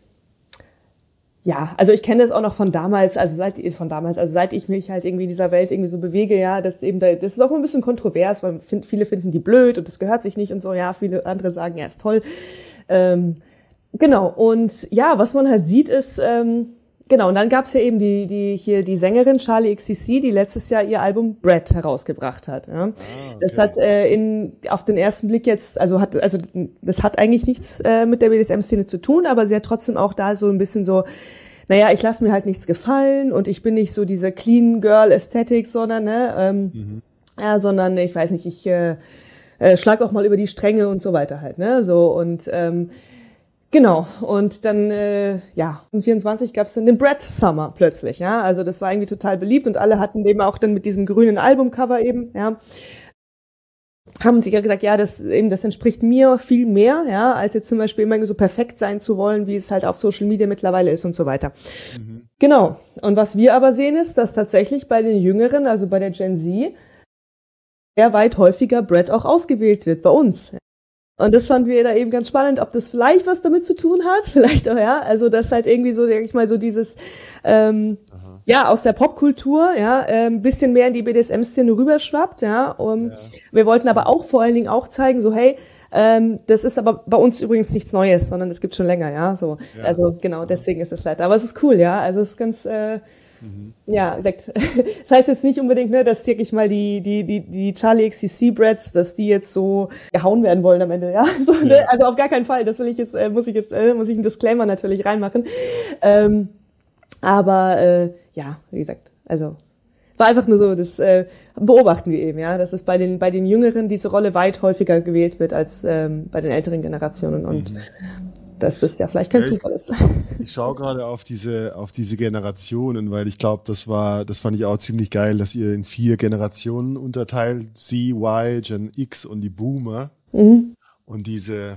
ja, also ich kenne das auch noch von damals, seit ich mich halt irgendwie in dieser Welt irgendwie so bewege, ja, das ist auch ein bisschen kontrovers, weil viele finden die blöd und das gehört sich nicht und so, ja, viele andere sagen, ja, ist toll. Genau, und ja, was man halt sieht ist, genau, und dann gab's ja eben die Sängerin Charli XCX, die letztes Jahr ihr Album Brat herausgebracht hat. Ja. Okay. Das hat auf den ersten Blick jetzt, das hat eigentlich nichts mit der BDSM-Szene zu tun, aber sie hat trotzdem auch da so ein bisschen so, naja, ich lasse mir halt nichts gefallen und ich bin nicht so diese Clean Girl Ästhetik, sondern, sondern ich weiß nicht, ich schlag auch mal über die Stränge und so weiter halt, ne, so und genau, und dann, 2024 gab es dann den Brat Summer plötzlich, ja, also das war irgendwie total beliebt und alle hatten eben auch dann mit diesem grünen Albumcover eben, ja, haben sich ja gesagt, ja, das entspricht mir viel mehr, ja, als jetzt zum Beispiel immer so perfekt sein zu wollen, wie es halt auf Social Media mittlerweile ist und so weiter. Mhm. Genau, und was wir aber sehen ist, dass tatsächlich bei den Jüngeren, also bei der Gen Z, sehr weit häufiger Brat auch ausgewählt wird bei uns. Und das fanden wir da eben ganz spannend, ob das vielleicht was damit zu tun hat, vielleicht auch, ja, also das halt irgendwie so, denke ich mal, so dieses, aus der Popkultur, ja, ein bisschen mehr in die BDSM-Szene rüberschwappt, ja, wir wollten aber auch vor allen Dingen auch zeigen, so, hey, das ist aber bei uns übrigens nichts Neues, sondern das gibt schon länger, ja, so, also genau, deswegen ist es leider, aber es ist cool, ja, also es ist ganz, ja, das heißt jetzt nicht unbedingt, ne, dass wirklich mal die Charli XCX Brats, dass die jetzt so gehauen werden wollen am Ende, ja. So, ne? Also auf gar keinen Fall. Das will ich jetzt, muss ich einen Disclaimer natürlich reinmachen. Aber wie gesagt, also war einfach nur so, das beobachten wir eben, ja, dass es bei den Jüngeren diese Rolle weit häufiger gewählt wird als bei den älteren Generationen und dass das ja vielleicht kein Zufall ist. Ich schaue gerade auf diese Generationen, weil ich glaube, das fand ich auch ziemlich geil, dass ihr in 4 Generationen unterteilt, Z, Y, Gen X und die Boomer. Mhm. Und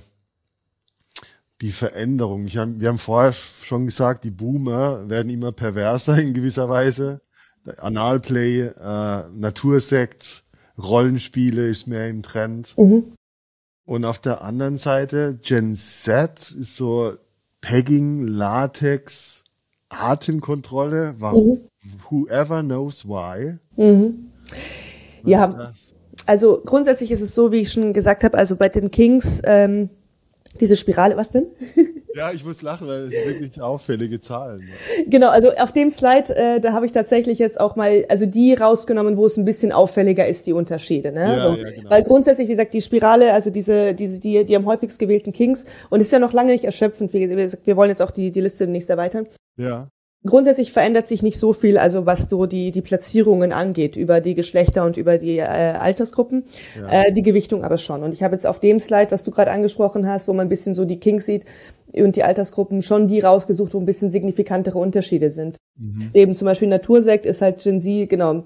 die Veränderung. Wir haben vorher schon gesagt, die Boomer werden immer perverser in gewisser Weise. Analplay, Natursekt, Rollenspiele ist mehr im Trend. Mhm. Und auf der anderen Seite, Gen Z ist so Pegging, Latex, Atemkontrolle. Warum? Whoever knows why. Mhm. Ja, also grundsätzlich ist es so, wie ich schon gesagt habe, also bei den Kings, diese Spirale, was denn? Ja, ich muss lachen, weil es sind wirklich auffällige Zahlen. Ja. Genau, also auf dem Slide, da habe ich tatsächlich jetzt auch mal, also die rausgenommen, wo es ein bisschen auffälliger ist, die Unterschiede. Ne? Ja, so. Ja, genau. Weil grundsätzlich, wie gesagt, die Spirale, also die am häufigst gewählten Kings, und ist ja noch lange nicht erschöpfend. Wie gesagt, wir wollen jetzt auch die Liste demnächst erweitern. Ja. Grundsätzlich verändert sich nicht so viel, also was so die Platzierungen angeht, über die Geschlechter und über die Altersgruppen, die Gewichtung aber schon. Und ich habe jetzt auf dem Slide, was du gerade angesprochen hast, wo man ein bisschen so die Kings sieht und die Altersgruppen, schon die rausgesucht, wo ein bisschen signifikantere Unterschiede sind. Eben zum Beispiel Natursekt ist halt Gen Z, genau,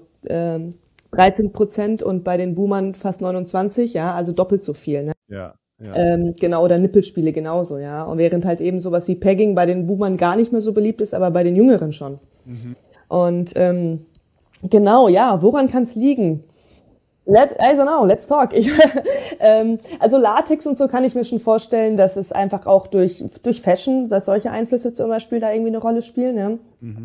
13% und bei den Boomern fast 29, ja, also doppelt so viel, ne? Ja. Genau, oder Nippelspiele genauso, ja. Und während halt eben sowas wie Pegging bei den Boomern gar nicht mehr so beliebt ist, aber bei den Jüngeren schon. Und genau, ja, woran kann es liegen? I don't know, let's talk. Also Latex und so kann ich mir schon vorstellen, dass es einfach auch durch Fashion, dass solche Einflüsse zum Beispiel da irgendwie eine Rolle spielen.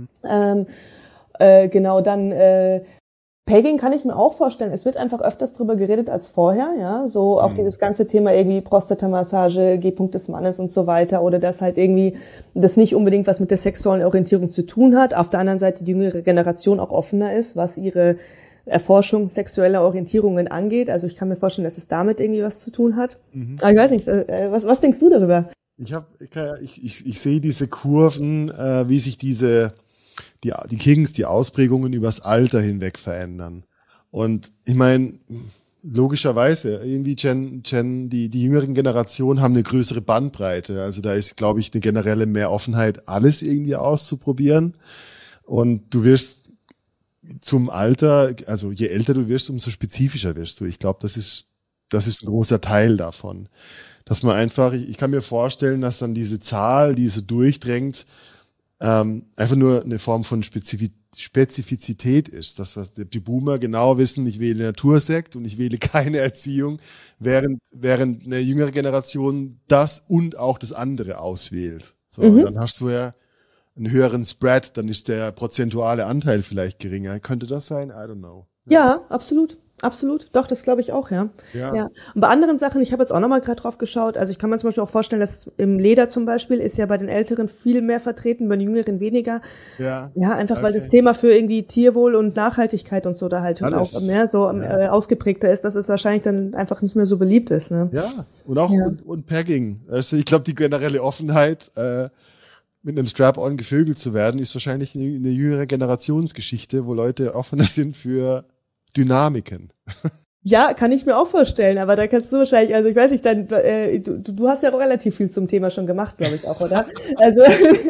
Ja. Genau, dann Pegging kann ich mir auch vorstellen. Es wird einfach öfters drüber geredet als vorher, ja. So auch dieses ganze Thema irgendwie Prostatamassage, G-Punkt des Mannes und so weiter. Oder dass halt irgendwie das nicht unbedingt was mit der sexuellen Orientierung zu tun hat. Auf der anderen Seite die jüngere Generation auch offener ist, was ihre Erforschung sexueller Orientierungen angeht. Also ich kann mir vorstellen, dass es damit irgendwie was zu tun hat. Aber ich weiß nicht, was denkst du darüber? Ich sehe diese Kurven, wie sich die Kings, die Ausprägungen übers Alter hinweg verändern. Und ich meine, logischerweise, irgendwie die jüngeren Generationen haben eine größere Bandbreite. Also da ist, glaube ich, eine generelle mehr Offenheit, alles irgendwie auszuprobieren. Und du wirst zum Alter, also je älter du wirst, umso spezifischer wirst du. Ich glaube, das ist ein großer Teil davon. Dass man einfach, ich kann mir vorstellen, dass dann diese Zahl, die so durchdrängt, einfach nur eine Form von Spezifizität ist, dass die Boomer genau wissen, ich wähle Natursekt und ich wähle keine Erziehung, während eine jüngere Generation das und auch das andere auswählt. So, dann hast du ja einen höheren Spread, dann ist der prozentuale Anteil vielleicht geringer. Könnte das sein? I don't know. Ja, absolut. Absolut, doch, das glaube ich auch, ja. Und bei anderen Sachen, ich habe jetzt auch nochmal gerade drauf geschaut, also ich kann mir zum Beispiel auch vorstellen, dass im Leder zum Beispiel ist ja bei den Älteren viel mehr vertreten, bei den Jüngeren weniger. Ja, einfach weil das Thema für irgendwie Tierwohl und Nachhaltigkeit und so da halt auch mehr so ausgeprägter ist, dass es wahrscheinlich dann einfach nicht mehr so beliebt ist, ne? Ja, und auch und Pegging. Also ich glaube, die generelle Offenheit, mit einem Strap-on gevögelt zu werden, ist wahrscheinlich eine jüngere Generationsgeschichte, wo Leute offener sind für Dynamiken. Ja, kann ich mir auch vorstellen, aber da kannst du wahrscheinlich, also ich weiß nicht, dann du hast ja auch relativ viel zum Thema schon gemacht, glaube ich auch, oder? Also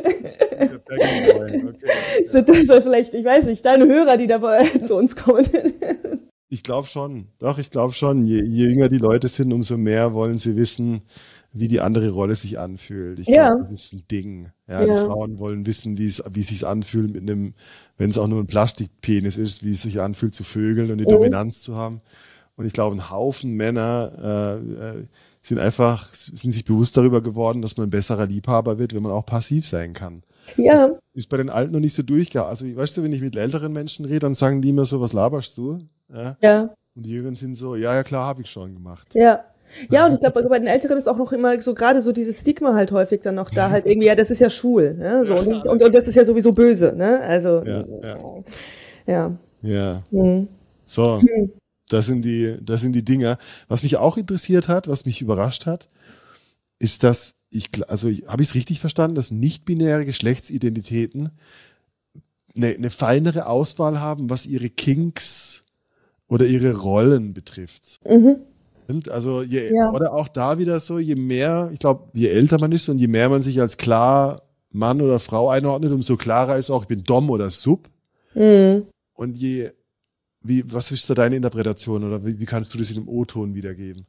sind das vielleicht, ich weiß nicht, deine Hörer, die da zu uns kommen? Ich glaube schon. Doch, ich glaube schon. Je jünger die Leute sind, umso mehr wollen sie wissen, wie die andere Rolle sich anfühlt. Ich glaube, das ist ein Ding. Ja, die Frauen wollen wissen, wie es sich anfühlt mit einem, wenn es auch nur ein Plastikpenis ist, wie es sich anfühlt zu vögeln und die Dominanz zu haben. Und ich glaube, ein Haufen Männer sind sich bewusst darüber geworden, dass man ein besserer Liebhaber wird, wenn man auch passiv sein kann. Ja. Das ist bei den Alten noch nicht so durchgegangen. Also, weißt du, wenn ich mit älteren Menschen rede, dann sagen die immer so, was laberst du? Ja. Und die Jüngeren sind so, ja, klar, habe ich schon gemacht. Ja. Ja, und ich glaube, bei den Älteren ist auch noch immer so gerade so dieses Stigma halt häufig dann noch da halt irgendwie, ja, das ist ja schwul, ne? So, und das ist ja sowieso böse, ne? Also, ja. So, das sind die Dinger. Was mich auch interessiert hat, was mich überrascht hat, ist, dass habe ich es richtig verstanden, dass nicht-binäre Geschlechtsidentitäten eine feinere Auswahl haben, was ihre Kinks oder ihre Rollen betrifft. Also oder auch da wieder so, je mehr, ich glaube, je älter man ist und je mehr man sich als klar Mann oder Frau einordnet, umso klarer ist auch, ich bin Dom oder Sub. Und was ist da deine Interpretation oder wie kannst du das in einem O-Ton wiedergeben?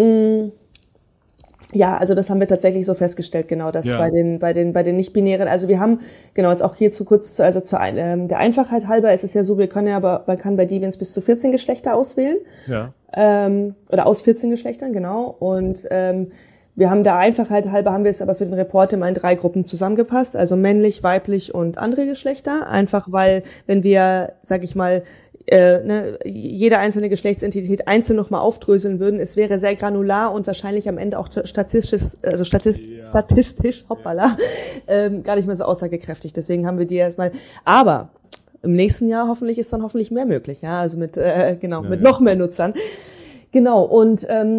Ja, also das haben wir tatsächlich so festgestellt, genau, dass bei den Nicht-Binären, also wir haben, genau, jetzt auch hier der Einfachheit halber ist es ja so, man kann bei Deviants bis zu 14 Geschlechter auswählen. Ja. Oder aus 14 Geschlechtern, genau. Und wir haben der Einfachheit halber, haben wir es aber für den Report immer in 3 Gruppen zusammengepasst, also männlich, weiblich und andere Geschlechter. Einfach weil, wenn wir, sag ich mal, jede einzelne Geschlechtsentität einzeln nochmal aufdröseln würden, es wäre sehr granular und wahrscheinlich am Ende auch statistisch, hoppala, gar nicht mehr so aussagekräftig. Deswegen haben wir die erstmal, aber im nächsten Jahr ist dann hoffentlich mehr möglich, ja, also mit noch mehr Nutzern. Genau, und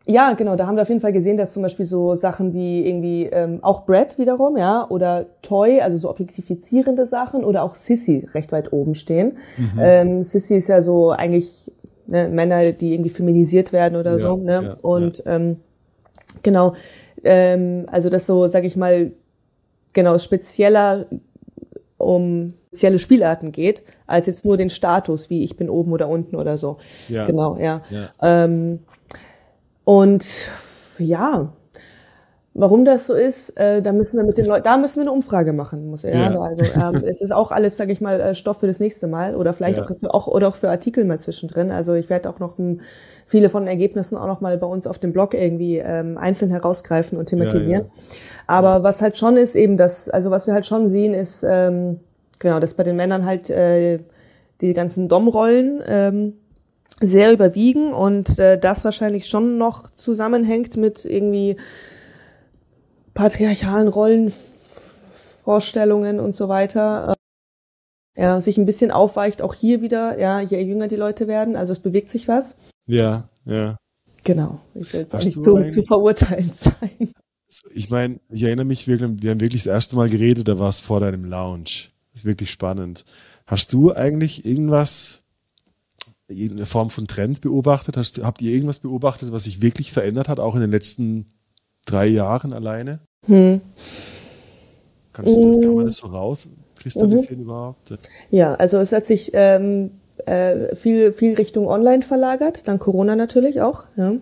Ja, genau, da haben wir auf jeden Fall gesehen, dass zum Beispiel so Sachen wie irgendwie auch Brad wiederum, ja, oder Toy, also so objektifizierende Sachen oder auch Sissy recht weit oben stehen. Sissy ist ja so eigentlich Männer, die irgendwie feminisiert werden oder so, ne? Ja, und genau, also das so, sag ich mal, genau, spezieller um spezielle Spielarten geht, als jetzt nur den Status, wie ich bin oben oder unten oder so. ja, Genau, ja. ja. Und ja, warum das so ist, da müssen wir mit den Leuten, da müssen wir eine Umfrage machen, Ja. Also es ist auch alles, sage ich mal, Stoff für das nächste Mal oder vielleicht Ja. auch für Artikel mal zwischendrin. Also ich werde auch noch viele von den Ergebnissen auch noch mal bei uns auf dem Blog irgendwie einzeln herausgreifen und thematisieren. Ja. Aber was halt schon ist eben also was wir halt schon sehen, ist genau, dass bei den Männern halt die ganzen Dom-Rollen sehr überwiegen und das wahrscheinlich schon noch zusammenhängt mit irgendwie patriarchalen Rollenvorstellungen und so weiter. Ja, sich ein bisschen aufweicht, auch hier wieder, ja, je jünger die Leute werden, also es bewegt sich was. Ja. Genau, ich will jetzt Hast nicht du zu verurteilen sein. Ich meine, ich erinnere mich wirklich, wir haben wirklich das erste Mal geredet, da war es vor deinem Lounge. Das ist wirklich spannend. Hast du eigentlich irgendeine Form von Trend beobachtet? Habt ihr irgendwas beobachtet, was sich wirklich verändert hat, auch in den letzten 3 Jahren alleine? Kann man das so rauskristallisieren überhaupt? Ja, also es hat sich viel Richtung Online verlagert, dann Corona natürlich auch. Ja.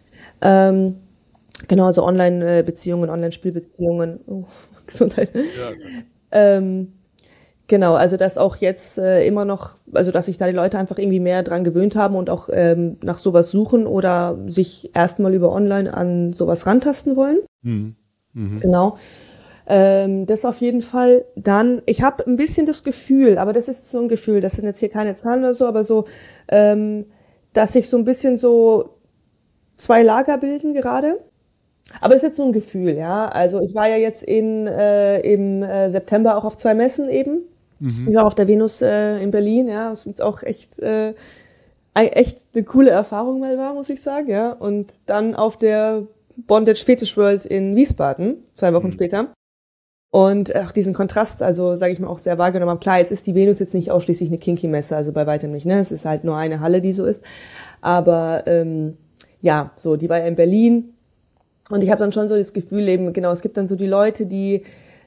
Genau, also Online-Beziehungen, Online-Spielbeziehungen, Gesundheit. Ja. Genau, also dass auch jetzt immer noch, also dass sich da die Leute einfach irgendwie mehr dran gewöhnt haben und auch nach sowas suchen oder sich erstmal über Online an sowas rantasten wollen. Genau. Das auf jeden Fall. Dann, ich habe ein bisschen das Gefühl, aber das ist so ein Gefühl, das sind jetzt hier keine Zahlen oder so, aber so, dass sich so ein bisschen so 2 Lager bilden gerade. Aber das ist jetzt so ein Gefühl, ja. Also ich war ja jetzt im September auch auf 2 Messen eben. Ich war auf der Venus in Berlin, ja, was jetzt auch echt eine coole Erfahrung mal war, muss ich sagen, ja. Und dann auf der Bondage Fetish World in Wiesbaden, 2 Wochen später. Und auch diesen Kontrast, also sage ich mal, auch sehr wahrgenommen habe. Klar, jetzt ist die Venus jetzt nicht ausschließlich eine Kinky-Messe, also bei weitem nicht, ne? Es ist halt nur eine Halle, die so ist. Aber ja, so, die war ja in Berlin. Und ich habe dann schon so das Gefühl eben, genau, es gibt dann so die Leute, die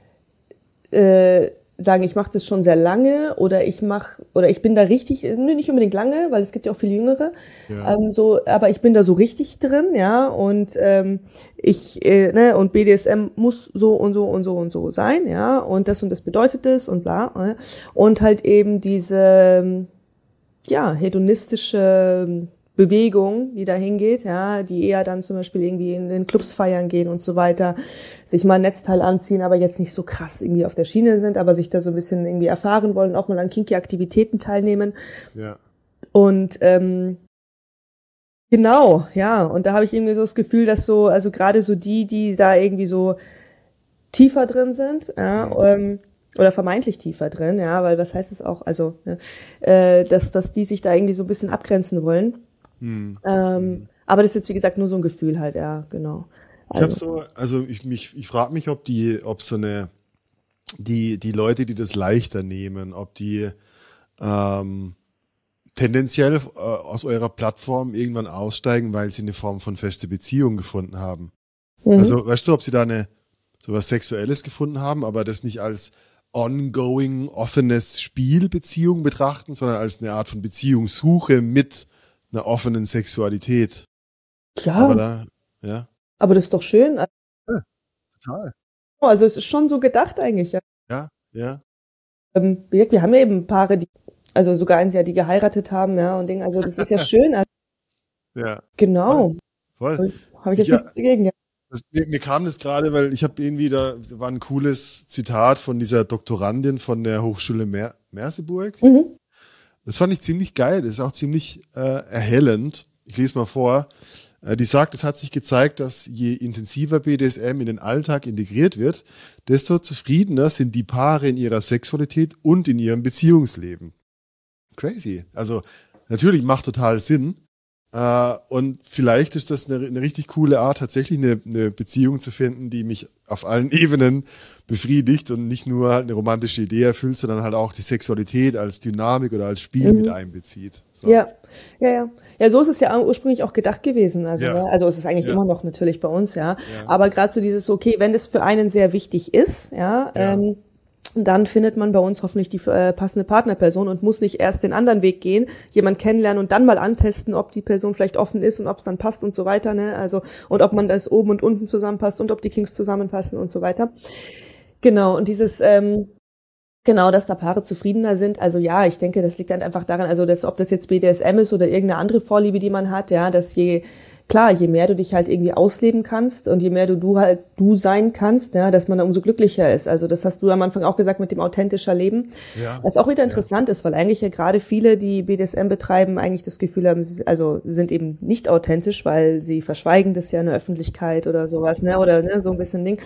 sagen, ich mache das schon sehr lange oder ich bin da richtig, nicht unbedingt lange, weil es gibt ja auch viel Jüngere, aber ich bin da so richtig drin, ja, und und BDSM muss so und so und so und so sein, ja, und das bedeutet es und bla, und halt eben diese, hedonistische Bewegung, die da hingeht, ja, die eher dann zum Beispiel irgendwie in den Clubs feiern gehen und so weiter, sich mal ein Netzteil anziehen, aber jetzt nicht so krass irgendwie auf der Schiene sind, aber sich da so ein bisschen irgendwie erfahren wollen, auch mal an kinky Aktivitäten teilnehmen. Ja. Und genau, ja, und da habe ich irgendwie so das Gefühl, dass so, also gerade so die da irgendwie so tiefer drin sind, ja, oder vermeintlich tiefer drin, ja, weil was heißt es auch, also, dass die sich da irgendwie so ein bisschen abgrenzen wollen. Aber das ist jetzt, wie gesagt, nur so ein Gefühl halt, ja, genau. Ich frage mich, ob die Leute, die das leichter nehmen, ob die tendenziell aus eurer Plattform irgendwann aussteigen, weil sie eine Form von feste Beziehung gefunden haben. Also, weißt du, ob sie da sowas Sexuelles gefunden haben, aber das nicht als ongoing, offenes Spielbeziehung betrachten, sondern als eine Art von Beziehungssuche mit einer offenen Sexualität. Ja. Ja. Aber das ist doch schön. Ja, total. Also es ist schon so gedacht eigentlich, ja. Ja. Wir haben ja eben Paare, also sogar eins ja, die geheiratet haben, ja, und Dinge, also das ist ja schön. Also, ja. Genau. Voll. Habe ich jetzt nichts dagegen, ja. Mir kam das gerade, weil ich habe irgendwie, da war ein cooles Zitat von dieser Doktorandin von der Hochschule Merseburg. Das fand ich ziemlich geil, das ist auch ziemlich erhellend. Ich lese mal vor. Die sagt, es hat sich gezeigt, dass je intensiver BDSM in den Alltag integriert wird, desto zufriedener sind die Paare in ihrer Sexualität und in ihrem Beziehungsleben. Crazy. Also natürlich macht total Sinn. Und vielleicht ist das eine richtig coole Art, tatsächlich eine Beziehung zu finden, die mich auf allen Ebenen befriedigt und nicht nur halt eine romantische Idee erfüllt, sondern halt auch die Sexualität als Dynamik oder als Spiel mit einbezieht. So. Ja, ja, ja. Ja, so ist es ja ursprünglich auch gedacht gewesen. Also, Ja. ne? Also es ist eigentlich Ja. immer noch natürlich bei uns, ja. Ja. Aber gerade so dieses, okay, wenn es für einen sehr wichtig ist, ja, Ja. dann findet man bei uns hoffentlich die passende Partnerperson und muss nicht erst den anderen Weg gehen, jemand kennenlernen und dann mal antesten, ob die Person vielleicht offen ist und ob es dann passt und so weiter, ne? Also, und ob man das oben und unten zusammenpasst und ob die Kings zusammenpassen und so weiter. Genau, und dieses, genau, dass da Paare zufriedener sind. Also ja, ich denke, das liegt dann einfach daran, also ob das jetzt BDSM ist oder irgendeine andere Vorliebe, die man hat, ja, dass je mehr du dich halt irgendwie ausleben kannst und je mehr du halt du sein kannst, ja, dass man da umso glücklicher ist. Also das hast du am Anfang auch gesagt mit dem authentischer Leben. Ja. Was auch wieder interessant ist, weil eigentlich ja gerade viele, die BDSM betreiben, eigentlich das Gefühl haben, also sind eben nicht authentisch, weil sie verschweigen das ja in der Öffentlichkeit oder sowas, ne, oder ne, so ein bisschen Ding.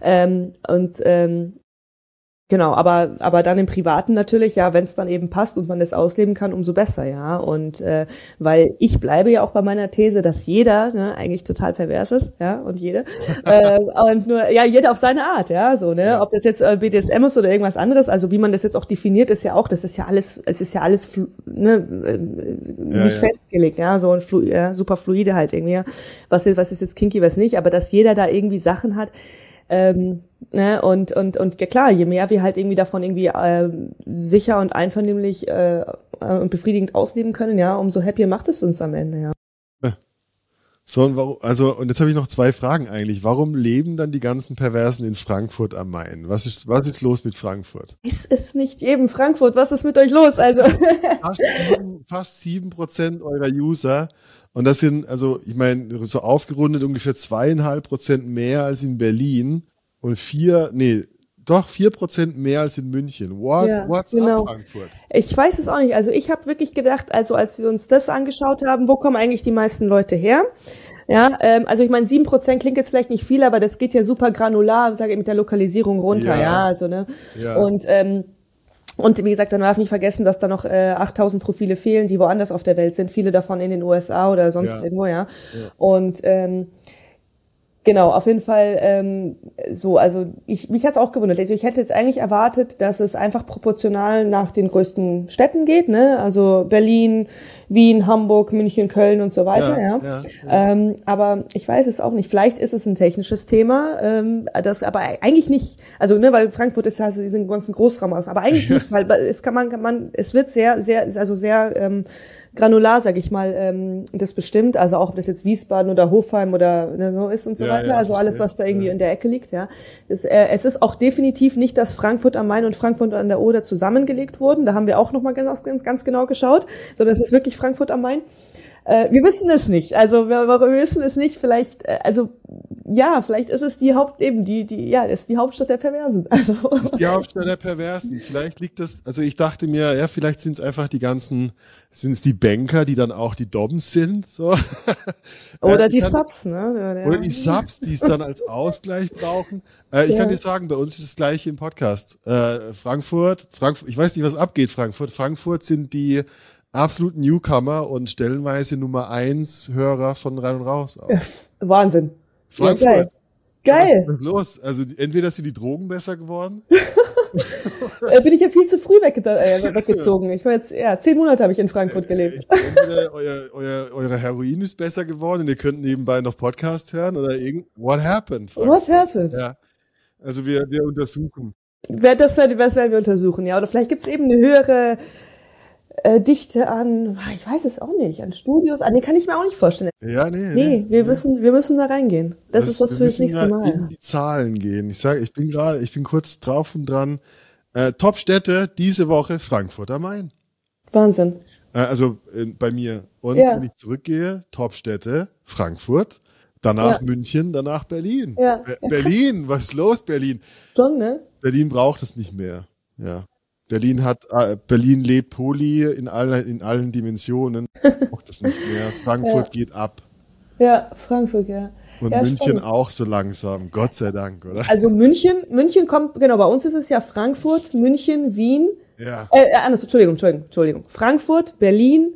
Genau, aber dann im Privaten natürlich, ja, wenn es dann eben passt und man das ausleben kann, umso besser, ja. Und weil ich bleibe ja auch bei meiner These, dass jeder eigentlich total pervers ist, ja, und jede. Und nur, ja, jeder auf seine Art, ja, so, ne. Ja. Ob das jetzt BDSM ist oder irgendwas anderes, also wie man das jetzt auch definiert, ist ja auch, das ist ja alles, es ist ja alles nicht festgelegt, ja, so und super fluide halt irgendwie, ja. Was ist jetzt kinky, was nicht, aber dass jeder da irgendwie Sachen hat, ne, und ja klar, je mehr wir halt irgendwie davon irgendwie sicher und einvernehmlich und befriedigend ausleben können, ja, umso happier macht es uns am Ende, ja. So, und und jetzt habe ich noch 2 Fragen eigentlich. Warum leben dann die ganzen Perversen in Frankfurt am Main? Was ist los mit Frankfurt? Es ist nicht eben Frankfurt, was ist mit euch los? Also Fast 7% eurer User. Und das sind, also ich meine, so aufgerundet ungefähr 2,5% mehr als in Berlin und 4% mehr als in München. What's up, Frankfurt? Ich weiß es auch nicht. Also ich habe wirklich gedacht, also als wir uns das angeschaut haben, wo kommen eigentlich die meisten Leute her? Ja, also ich meine, 7% klingt jetzt vielleicht nicht viel, aber das geht ja super granular, sage ich, mit der Lokalisierung runter, ja, also ne. Ja. Und wie gesagt, dann darf nicht vergessen, dass da noch 8.000 Profile fehlen, die woanders auf der Welt sind, viele davon in den USA oder sonst irgendwo, ja. Und genau, auf jeden Fall so, also mich hat's auch gewundert. Also ich hätte jetzt eigentlich erwartet, dass es einfach proportional nach den größten Städten geht, ne? Also Berlin, Wien, Hamburg, München, Köln und so weiter, ja. Aber ich weiß es auch nicht. Vielleicht ist es ein technisches Thema, das aber eigentlich nicht, also ne, weil Frankfurt ist ja so diesen ganzen Großraum aus, aber eigentlich nicht, weil es wird sehr, granular, sag ich mal, das bestimmt, also auch ob das jetzt Wiesbaden oder Hofheim oder so ist und so weiter, also alles, was da irgendwie in der Ecke liegt, ja. Es ist auch definitiv nicht, dass Frankfurt am Main und Frankfurt an der Oder zusammengelegt wurden, da haben wir auch nochmal ganz genau geschaut, sondern es ist wirklich Frankfurt am Main. Wir wissen es nicht, also wir wissen es nicht, vielleicht ist es die ist die Hauptstadt der Perversen. Also. Das ist die Hauptstadt der Perversen. Vielleicht liegt das, also ich dachte mir, ja, vielleicht sind es einfach sind es die Banker, die dann auch die Doms sind, so. Oder die Subs, ne? Oder die Subs, die es dann als Ausgleich brauchen. Ich kann dir sagen, bei uns ist das Gleiche im Podcast. Frankfurt, ich weiß nicht, was abgeht, Frankfurt sind die absoluten Newcomer und stellenweise Nummer 1 Hörer von Rein und Raus auch. Wahnsinn. Frankfurt. Ja, geil. Was ist los? Also entweder sind die Drogen besser geworden. Bin ich ja viel zu früh weggezogen. Ich war jetzt, 10 Monate habe ich in Frankfurt gelebt. Entweder eure Heroin ist besser geworden und ihr könnt nebenbei noch Podcast hören oder what happened? Frankfurt? What happened? Ja. Also wir untersuchen. Das werden wir untersuchen, ja. Oder vielleicht gibt es eben eine höhere Dichte an, ich weiß es auch nicht, an Studios. Nee, kann ich mir auch nicht vorstellen. Ja, wir müssen da reingehen. Das ist was für das nächste Mal. In die Zahlen gehen. Ich bin kurz drauf und dran. Top-Städte diese Woche Frankfurt am Main. Wahnsinn. Also bei mir. Und wenn ich zurückgehe, Top-Städte Frankfurt, danach München, danach Berlin. Ja. Berlin, was ist los, Berlin? Schon, ne? Berlin braucht es nicht mehr. Ja. Berlin lebt poly in allen Dimensionen. Braucht das nicht mehr. Frankfurt geht ab. Ja, Frankfurt, ja. Und München auch so langsam. Gott sei Dank, oder? Also München kommt, genau, bei uns ist es ja Frankfurt, München, Wien. Ja. Entschuldigung. Frankfurt, Berlin,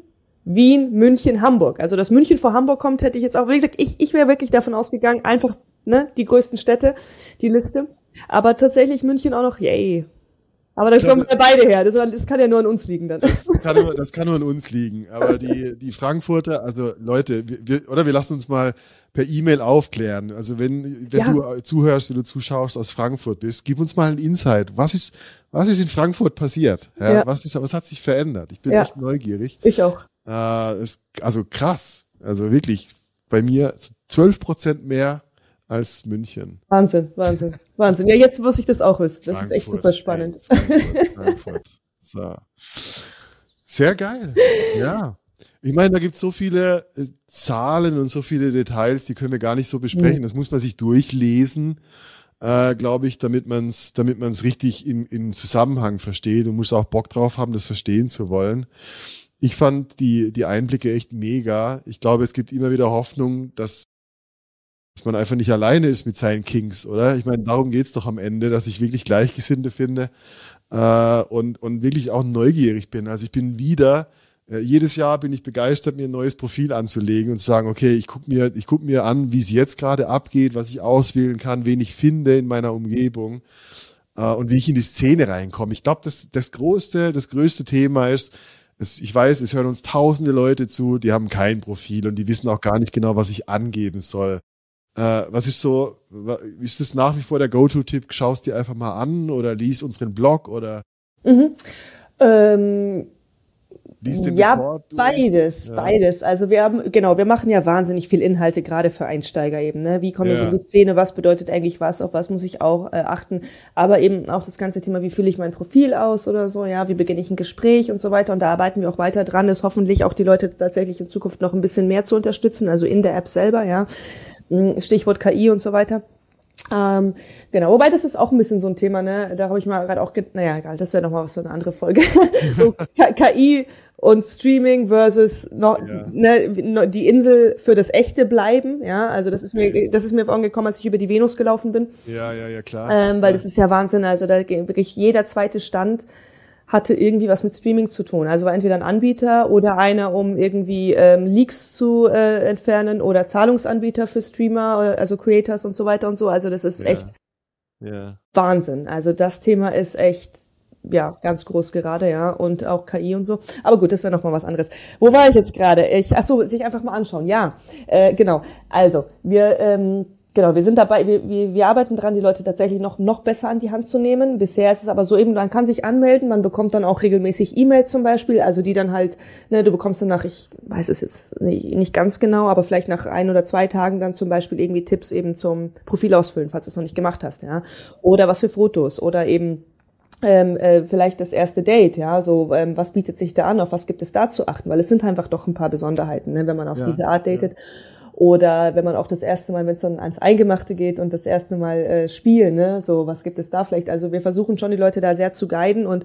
Wien, München, Hamburg. Also, dass München vor Hamburg kommt, hätte ich jetzt auch, wie gesagt, ich wäre wirklich davon ausgegangen, einfach, ne, die größten Städte, die Liste. Aber tatsächlich München auch noch, yay. Aber da kommen wir beide her. Das kann ja nur an uns liegen dann. Das kann nur an uns liegen. Aber die Frankfurter, also Leute, wir lassen uns mal per E-Mail aufklären. Also wenn du zuhörst, wenn du zuschaust aus Frankfurt bist, gib uns mal einen Insight. Was ist in Frankfurt passiert? Ja. Was hat sich verändert? Ich bin echt neugierig. Ich auch. Also krass. Also wirklich bei mir 12% mehr als München. Wahnsinn. Ja, jetzt muss ich das auch wissen. Das ist echt super spannend. Frankfurt. So. Sehr geil. Ja. Ich meine, da gibt es so viele Zahlen und so viele Details, die können wir gar nicht so besprechen. Das muss man sich durchlesen, glaube ich, damit man es richtig im Zusammenhang versteht und muss auch Bock drauf haben, das verstehen zu wollen. Ich fand die Einblicke echt mega. Ich glaube, es gibt immer wieder Hoffnung, dass man einfach nicht alleine ist mit seinen Kings, oder? Ich meine, darum geht's doch am Ende, dass ich wirklich Gleichgesinnte finde und wirklich auch neugierig bin. Also ich bin jedes Jahr bin ich begeistert, mir ein neues Profil anzulegen und zu sagen, okay, ich guck mir an, wie es jetzt gerade abgeht, was ich auswählen kann, wen ich finde in meiner Umgebung und wie ich in die Szene reinkomme. Ich glaube, das größte Thema ist, ich weiß, es hören uns tausende Leute zu, die haben kein Profil und die wissen auch gar nicht genau, was ich angeben soll. Ist das nach wie vor der Go-To-Tipp? Schaust dir einfach mal an oder liest unseren Blog oder liest den Report durch? Beides. Also wir machen ja wahnsinnig viel Inhalte, gerade für Einsteiger eben, ne? Wie komme ich in die Szene? Was bedeutet eigentlich was? Auf was muss ich auch achten? Aber eben auch das ganze Thema, wie fülle ich mein Profil aus oder so, ja? Wie beginne ich ein Gespräch und so weiter? Und da arbeiten wir auch weiter dran, das hoffentlich auch die Leute tatsächlich in Zukunft noch ein bisschen mehr zu unterstützen, also in der App selber, ja. Stichwort KI und so weiter. Genau, wobei das ist auch ein bisschen so ein Thema, ne? Da habe ich mal gerade auch, naja, egal, das wäre nochmal so eine andere Folge. So KI und Streaming versus die Insel für das Echte bleiben, ja, also das ist mir vor Augen gekommen, als ich über die Venus gelaufen bin. Ja, klar. Weil das ist ja Wahnsinn, also da wirklich jeder zweite Stand hatte irgendwie was mit Streaming zu tun. Also war entweder ein Anbieter oder einer, um irgendwie Leaks zu entfernen oder Zahlungsanbieter für Streamer, also Creators und so weiter und so. Also das ist echt Wahnsinn. Also das Thema ist echt ganz groß gerade, ja, und auch KI und so. Aber gut, das wäre noch mal was anderes. Wo war ich jetzt gerade? Sich einfach mal anschauen. Ja, genau. Also wir sind dabei, wir arbeiten dran, die Leute tatsächlich noch besser an die Hand zu nehmen. Bisher ist es aber so eben, man kann sich anmelden, man bekommt dann auch regelmäßig E-Mails zum Beispiel, also die dann halt, ne, du bekommst dann ich weiß es jetzt nicht ganz genau, aber vielleicht nach 1 oder 2 Tagen dann zum Beispiel irgendwie Tipps eben zum Profil ausfüllen, falls du es noch nicht gemacht hast, ja. Oder was für Fotos oder eben vielleicht das erste Date, ja, so was bietet sich da an, auf was gibt es da zu achten, weil es sind einfach doch ein paar Besonderheiten, ne, wenn man auf diese Art datet. Oder wenn man auch das erste Mal, wenn es dann ans Eingemachte geht und das erste Mal spielen, ne, so was gibt es da vielleicht? Also wir versuchen schon die Leute da sehr zu guiden und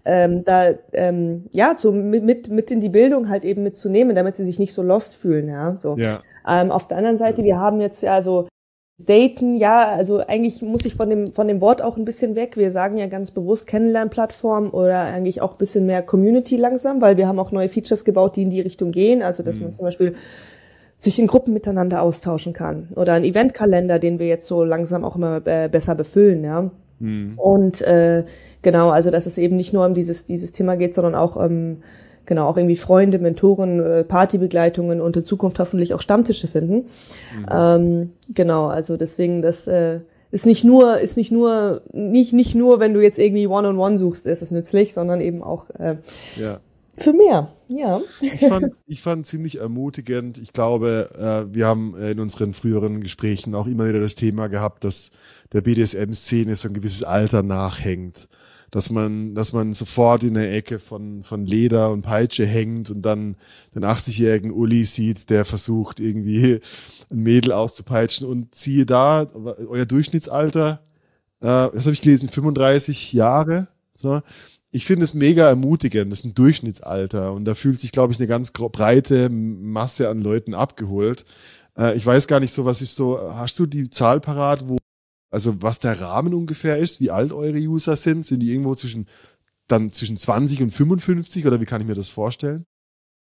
so mit in die Bildung halt eben mitzunehmen, damit sie sich nicht so lost fühlen, ja. So. Ja. Auf der anderen Seite, wir haben jetzt Daten, also eigentlich muss ich von dem Wort auch ein bisschen weg. Wir sagen ja ganz bewusst Kennenlernplattform oder eigentlich auch ein bisschen mehr Community langsam, weil wir haben auch neue Features gebaut, die in die Richtung gehen. Also dass man zum Beispiel sich in Gruppen miteinander austauschen kann. Oder ein Eventkalender, den wir jetzt so langsam auch immer besser befüllen, ja. Und genau, also dass es eben nicht nur um dieses Thema geht, sondern auch auch irgendwie Freunde, Mentoren, Partybegleitungen und in Zukunft hoffentlich auch Stammtische finden. Genau, also deswegen, das ist nicht nur, wenn du jetzt irgendwie One-on-One suchst, ist es nützlich, sondern eben auch für mehr, ja. Ich fand ziemlich ermutigend. Ich glaube, wir haben in unseren früheren Gesprächen auch immer wieder das Thema gehabt, dass der BDSM-Szene so ein gewisses Alter nachhängt. Dass man sofort in der Ecke von Leder und Peitsche hängt und dann den 80-jährigen Uli sieht, der versucht irgendwie ein Mädel auszupeitschen. Und siehe da, euer Durchschnittsalter, was habe ich gelesen, 35 Jahre, so. Ich finde es mega ermutigend, das ist ein Durchschnittsalter und da fühlt sich, glaube ich, eine ganz breite Masse an Leuten abgeholt. Ich weiß gar nicht so, hast du die Zahl parat, was der Rahmen ungefähr ist, wie alt eure User sind? Sind die irgendwo zwischen 20 und 55 oder wie kann ich mir das vorstellen?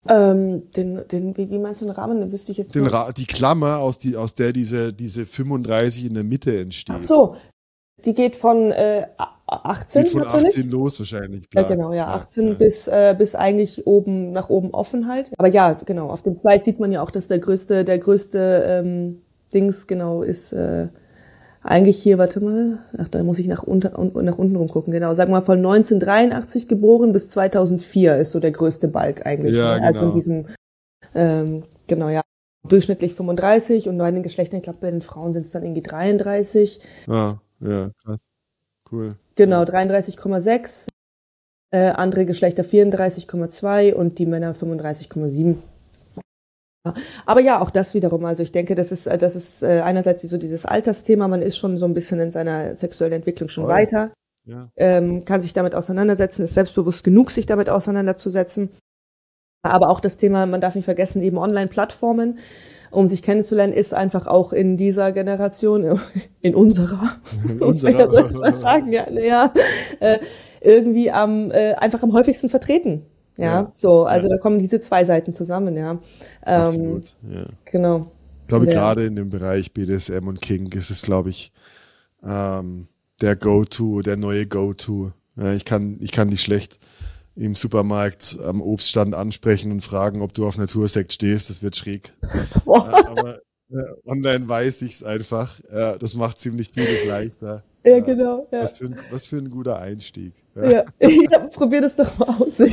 Wie meinst du den Rahmen? Den wüsste ich jetzt nicht. Die Klammer, aus der diese 35 in der Mitte entsteht. Ach so, die geht von 18 Geht von natürlich. 18 los wahrscheinlich, klar. Ja, genau, ja, klar, 18 klar. bis eigentlich nach oben offen halt. Aber ja, genau, auf dem Slide sieht man ja auch, dass der größte Dings genau ist eigentlich hier, warte mal, da muss ich nach unten rumgucken, genau, sagen wir mal von 1983 geboren bis 2004 ist so der größte Balk eigentlich. Ja, ne? genau. Also in diesem, genau, ja, durchschnittlich 35 und bei den Geschlechtern, ich glaube bei den Frauen sind es dann irgendwie 33. Ah, ja, krass. Cool. Genau, 33,6, andere Geschlechter 34,2 und die Männer 35,7. Aber ja, auch das wiederum, also ich denke, das ist einerseits so dieses Altersthema, man ist schon so ein bisschen in seiner sexuellen Entwicklung schon weiter, Ja. kann sich damit auseinandersetzen, ist selbstbewusst genug, sich damit auseinanderzusetzen. Aber auch das Thema, man darf nicht vergessen, eben Online-Plattformen, um sich kennenzulernen, ist einfach auch in dieser Generation, in unserer, sagen, ja, irgendwie einfach am häufigsten vertreten. Ja, so, also da kommen diese zwei Seiten zusammen, ja. Absolut, ja. Genau. Ich glaube, gerade in dem Bereich BDSM und Kink ist es, glaube ich, der neue Go-To. Ja, ich kann dich schlecht im Supermarkt am Obststand ansprechen und fragen, ob du auf Natursekt stehst. Das wird schräg. Aber online weiß ich's einfach. Das macht ziemlich vieles leichter. Ja, genau. Ja. Was für ein guter Einstieg. Ja, probier das doch mal aus.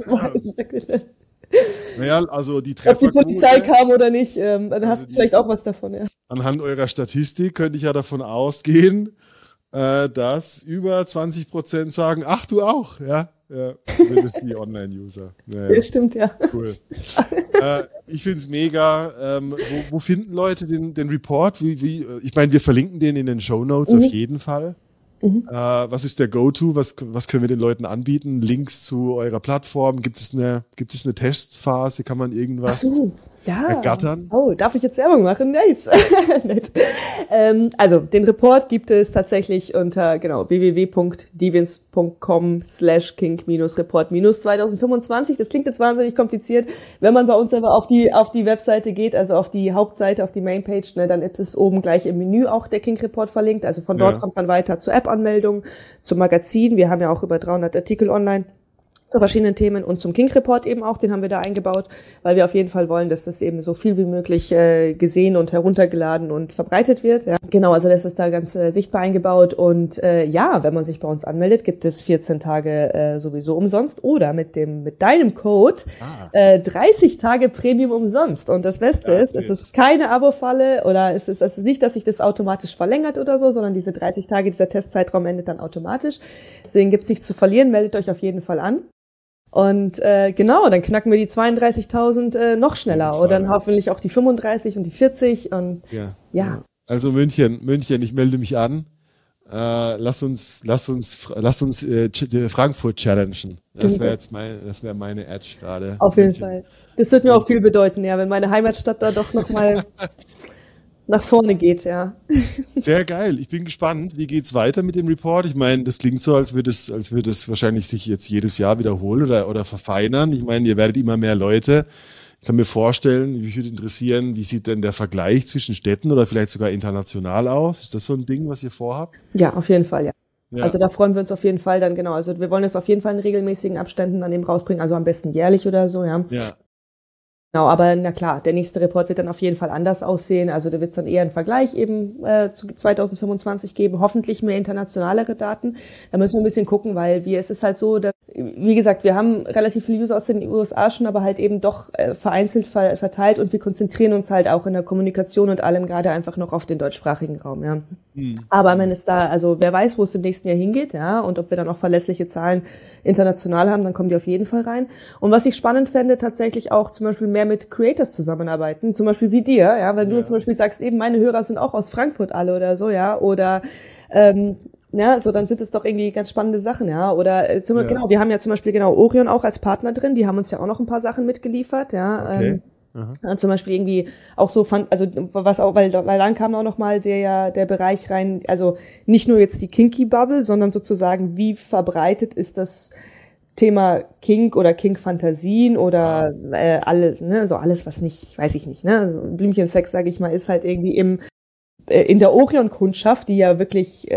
Naja, also die Trefferquote. Ob die Polizei kam oder nicht, dann hast du vielleicht auch was davon, ja. Anhand eurer Statistik könnte ich ja davon ausgehen, dass über 20% sagen, ach, du auch, ja. Zumindest die Online-User. Ja, stimmt, ja. Cool. Ich find's mega. Wo finden Leute den Report? Ich meine, wir verlinken den in den Shownotes auf jeden Fall. Was ist der Go-To? Was können wir den Leuten anbieten? Links zu eurer Plattform? Gibt es eine Testphase? Kann man irgendwas ergattern? Oh, darf ich jetzt Werbung machen? Nice. Also, den Report gibt es tatsächlich unter, www.deviance.com/kink-report-2025. Das klingt jetzt wahnsinnig kompliziert. Wenn man bei uns aber auf die Webseite geht, also auf die Hauptseite, auf die Mainpage, ne, dann ist es oben gleich im Menü auch der Kink Report verlinkt. Also von dort kommt man weiter zur App-Anmeldung, zum Magazin. Wir haben ja auch über 300 Artikel online zu verschiedenen Themen und zum Kink Report eben auch, den haben wir da eingebaut, weil wir auf jeden Fall wollen, dass das eben so viel wie möglich gesehen und heruntergeladen und verbreitet wird. Ja. Genau, also das ist da ganz sichtbar eingebaut und wenn man sich bei uns anmeldet, gibt es 14 Tage sowieso umsonst oder mit deinem Code 30 Tage Premium umsonst. Und das Beste ist, es ist keine Abo-Falle oder es ist nicht, dass sich das automatisch verlängert oder so, sondern diese 30 Tage, dieser Testzeitraum endet dann automatisch. Deswegen gibt's nichts zu verlieren, meldet euch auf jeden Fall an. Und dann knacken wir die 32.000 noch schneller oder dann hoffentlich auch die 35 und die 40 und ja. Also München, ich melde mich an. Lass uns Frankfurt challengen. Das wäre meine Edge gerade. Auf jeden Fall. Das wird mir auch viel bedeuten, ja, wenn meine Heimatstadt da doch nochmal nach vorne geht, ja. Sehr geil. Ich bin gespannt. Wie geht's weiter mit dem Report? Ich meine, das klingt so, als würde es wahrscheinlich sich jetzt jedes Jahr wiederholen oder verfeinern. Ich meine, ihr werdet immer mehr Leute. Ich kann mir vorstellen, mich würde interessieren, wie sieht denn der Vergleich zwischen Städten oder vielleicht sogar international aus? Ist das so ein Ding, was ihr vorhabt? Ja, auf jeden Fall, ja. Also da freuen wir uns auf jeden Fall dann, genau. Also wir wollen das auf jeden Fall in regelmäßigen Abständen dann eben rausbringen, also am besten jährlich oder so, ja. Ja. Genau, aber na klar, der nächste Report wird dann auf jeden Fall anders aussehen. Also da wird es dann eher einen Vergleich eben zu 2025 geben, hoffentlich mehr internationalere Daten. Da müssen wir ein bisschen gucken, weil es ist halt so, dass, wie gesagt, wir haben relativ viele User aus den USA schon, aber halt eben doch vereinzelt verteilt und wir konzentrieren uns halt auch in der Kommunikation und allem gerade einfach noch auf den deutschsprachigen Raum, ja. Aber wenn es da, also wer weiß, wo es im nächsten Jahr hingeht, ja, und ob wir dann auch verlässliche Zahlen international haben, dann kommen die auf jeden Fall rein. Und was ich spannend fände, tatsächlich auch zum Beispiel mehr mit Creators zusammenarbeiten, zum Beispiel wie dir, ja, wenn du zum Beispiel sagst, eben meine Hörer sind auch aus Frankfurt alle oder so, ja, oder so dann sind es doch irgendwie ganz spannende Sachen, ja, oder genau, wir haben ja zum Beispiel Orion auch als Partner drin, die haben uns ja auch noch ein paar Sachen mitgeliefert, ja. Okay. Zum Beispiel irgendwie auch so weil dann kam auch noch mal der Bereich rein, also nicht nur jetzt die Kinky Bubble, sondern sozusagen wie verbreitet ist das Thema Kink oder Kink-Fantasien oder alle, ne, so alles, was nicht, weiß ich nicht, ne, so Blümchensex, sage ich mal, ist halt irgendwie in der Orion-Kundschaft, die ja wirklich,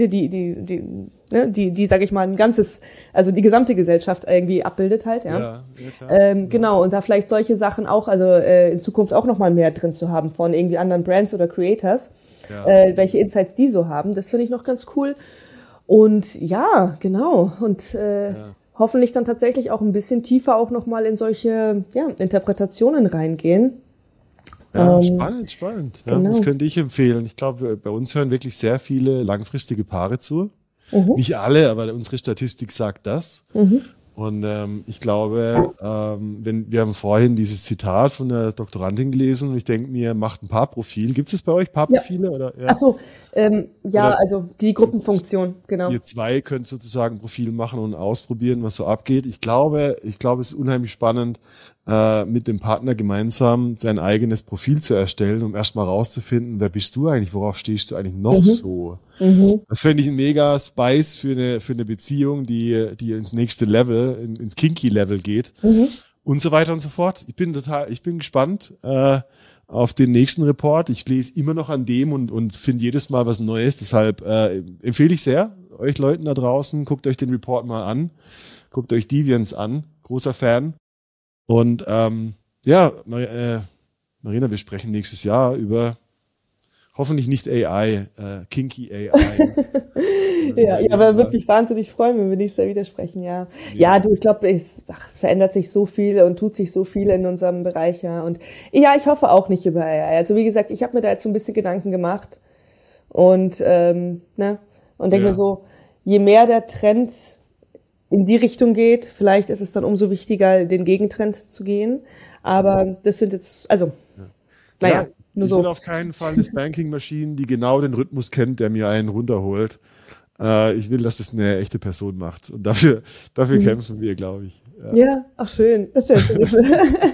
die, sage ich mal, ein ganzes, also die gesamte Gesellschaft irgendwie abbildet halt, ja. Genau, und da vielleicht solche Sachen auch, also in Zukunft auch nochmal mehr drin zu haben von irgendwie anderen Brands oder Creators, welche Insights die so haben, das finde ich noch ganz cool. Und ja, genau, und hoffentlich dann tatsächlich auch ein bisschen tiefer auch nochmal in solche Interpretationen reingehen. Ja, spannend. Ja, genau. Das könnte ich empfehlen. Ich glaube, bei uns hören wirklich sehr viele langfristige Paare zu. Nicht alle, aber unsere Statistik sagt das. Und ich glaube, wir haben vorhin dieses Zitat von der Doktorandin gelesen und ich denke mir, macht ein Paarprofil. Gibt es bei euch Paarprofile? Ja. Oder, ja? Ach so, also die Gruppenfunktion, genau. Ihr zwei könnt sozusagen ein Profil machen und ausprobieren, was so abgeht. Ich glaube, es ist unheimlich spannend, mit dem Partner gemeinsam sein eigenes Profil zu erstellen, um erstmal rauszufinden, wer bist du eigentlich, worauf stehst du eigentlich noch so. Das fände ich ein mega Spice für eine Beziehung, die ins nächste Level, ins Kinky-Level geht und so weiter und so fort. Ich bin gespannt auf den nächsten Report. Ich lese immer noch an dem und finde jedes Mal was Neues. Deshalb empfehle ich sehr euch Leuten da draußen, guckt euch den Report mal an, guckt euch Deviants an, großer Fan. Und Marina, wir sprechen nächstes Jahr über hoffentlich nicht AI, Kinky AI. Ja, aber würde mich wahnsinnig freuen, wenn wir nächstes Jahr wieder sprechen, ja. Ja, du, ich glaube, es verändert sich so viel und tut sich so viel in unserem Bereich, ja. Und ja, ich hoffe auch nicht über AI. Also wie gesagt, ich habe mir da jetzt so ein bisschen Gedanken gemacht und denke mir so, je mehr der Trend in die Richtung geht, vielleicht ist es dann umso wichtiger, den Gegentrend zu gehen. Aber das sind jetzt, also, naja, nur so. Ich will auf keinen Fall eine Spanking-Maschine, die genau den Rhythmus kennt, der mir einen runterholt. Ich will, dass das eine echte Person macht. Und dafür kämpfen wir, glaube ich. Ja, ach schön. Das ist ja schön.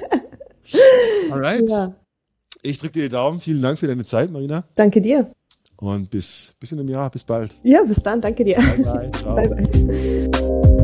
Alright. Ja. Ich drücke dir die Daumen. Vielen Dank für deine Zeit, Marina. Danke dir. Und bis in einem Jahr. Bis bald. Ja, bis dann. Danke dir. Bye, bye. Ciao. Bye, bye.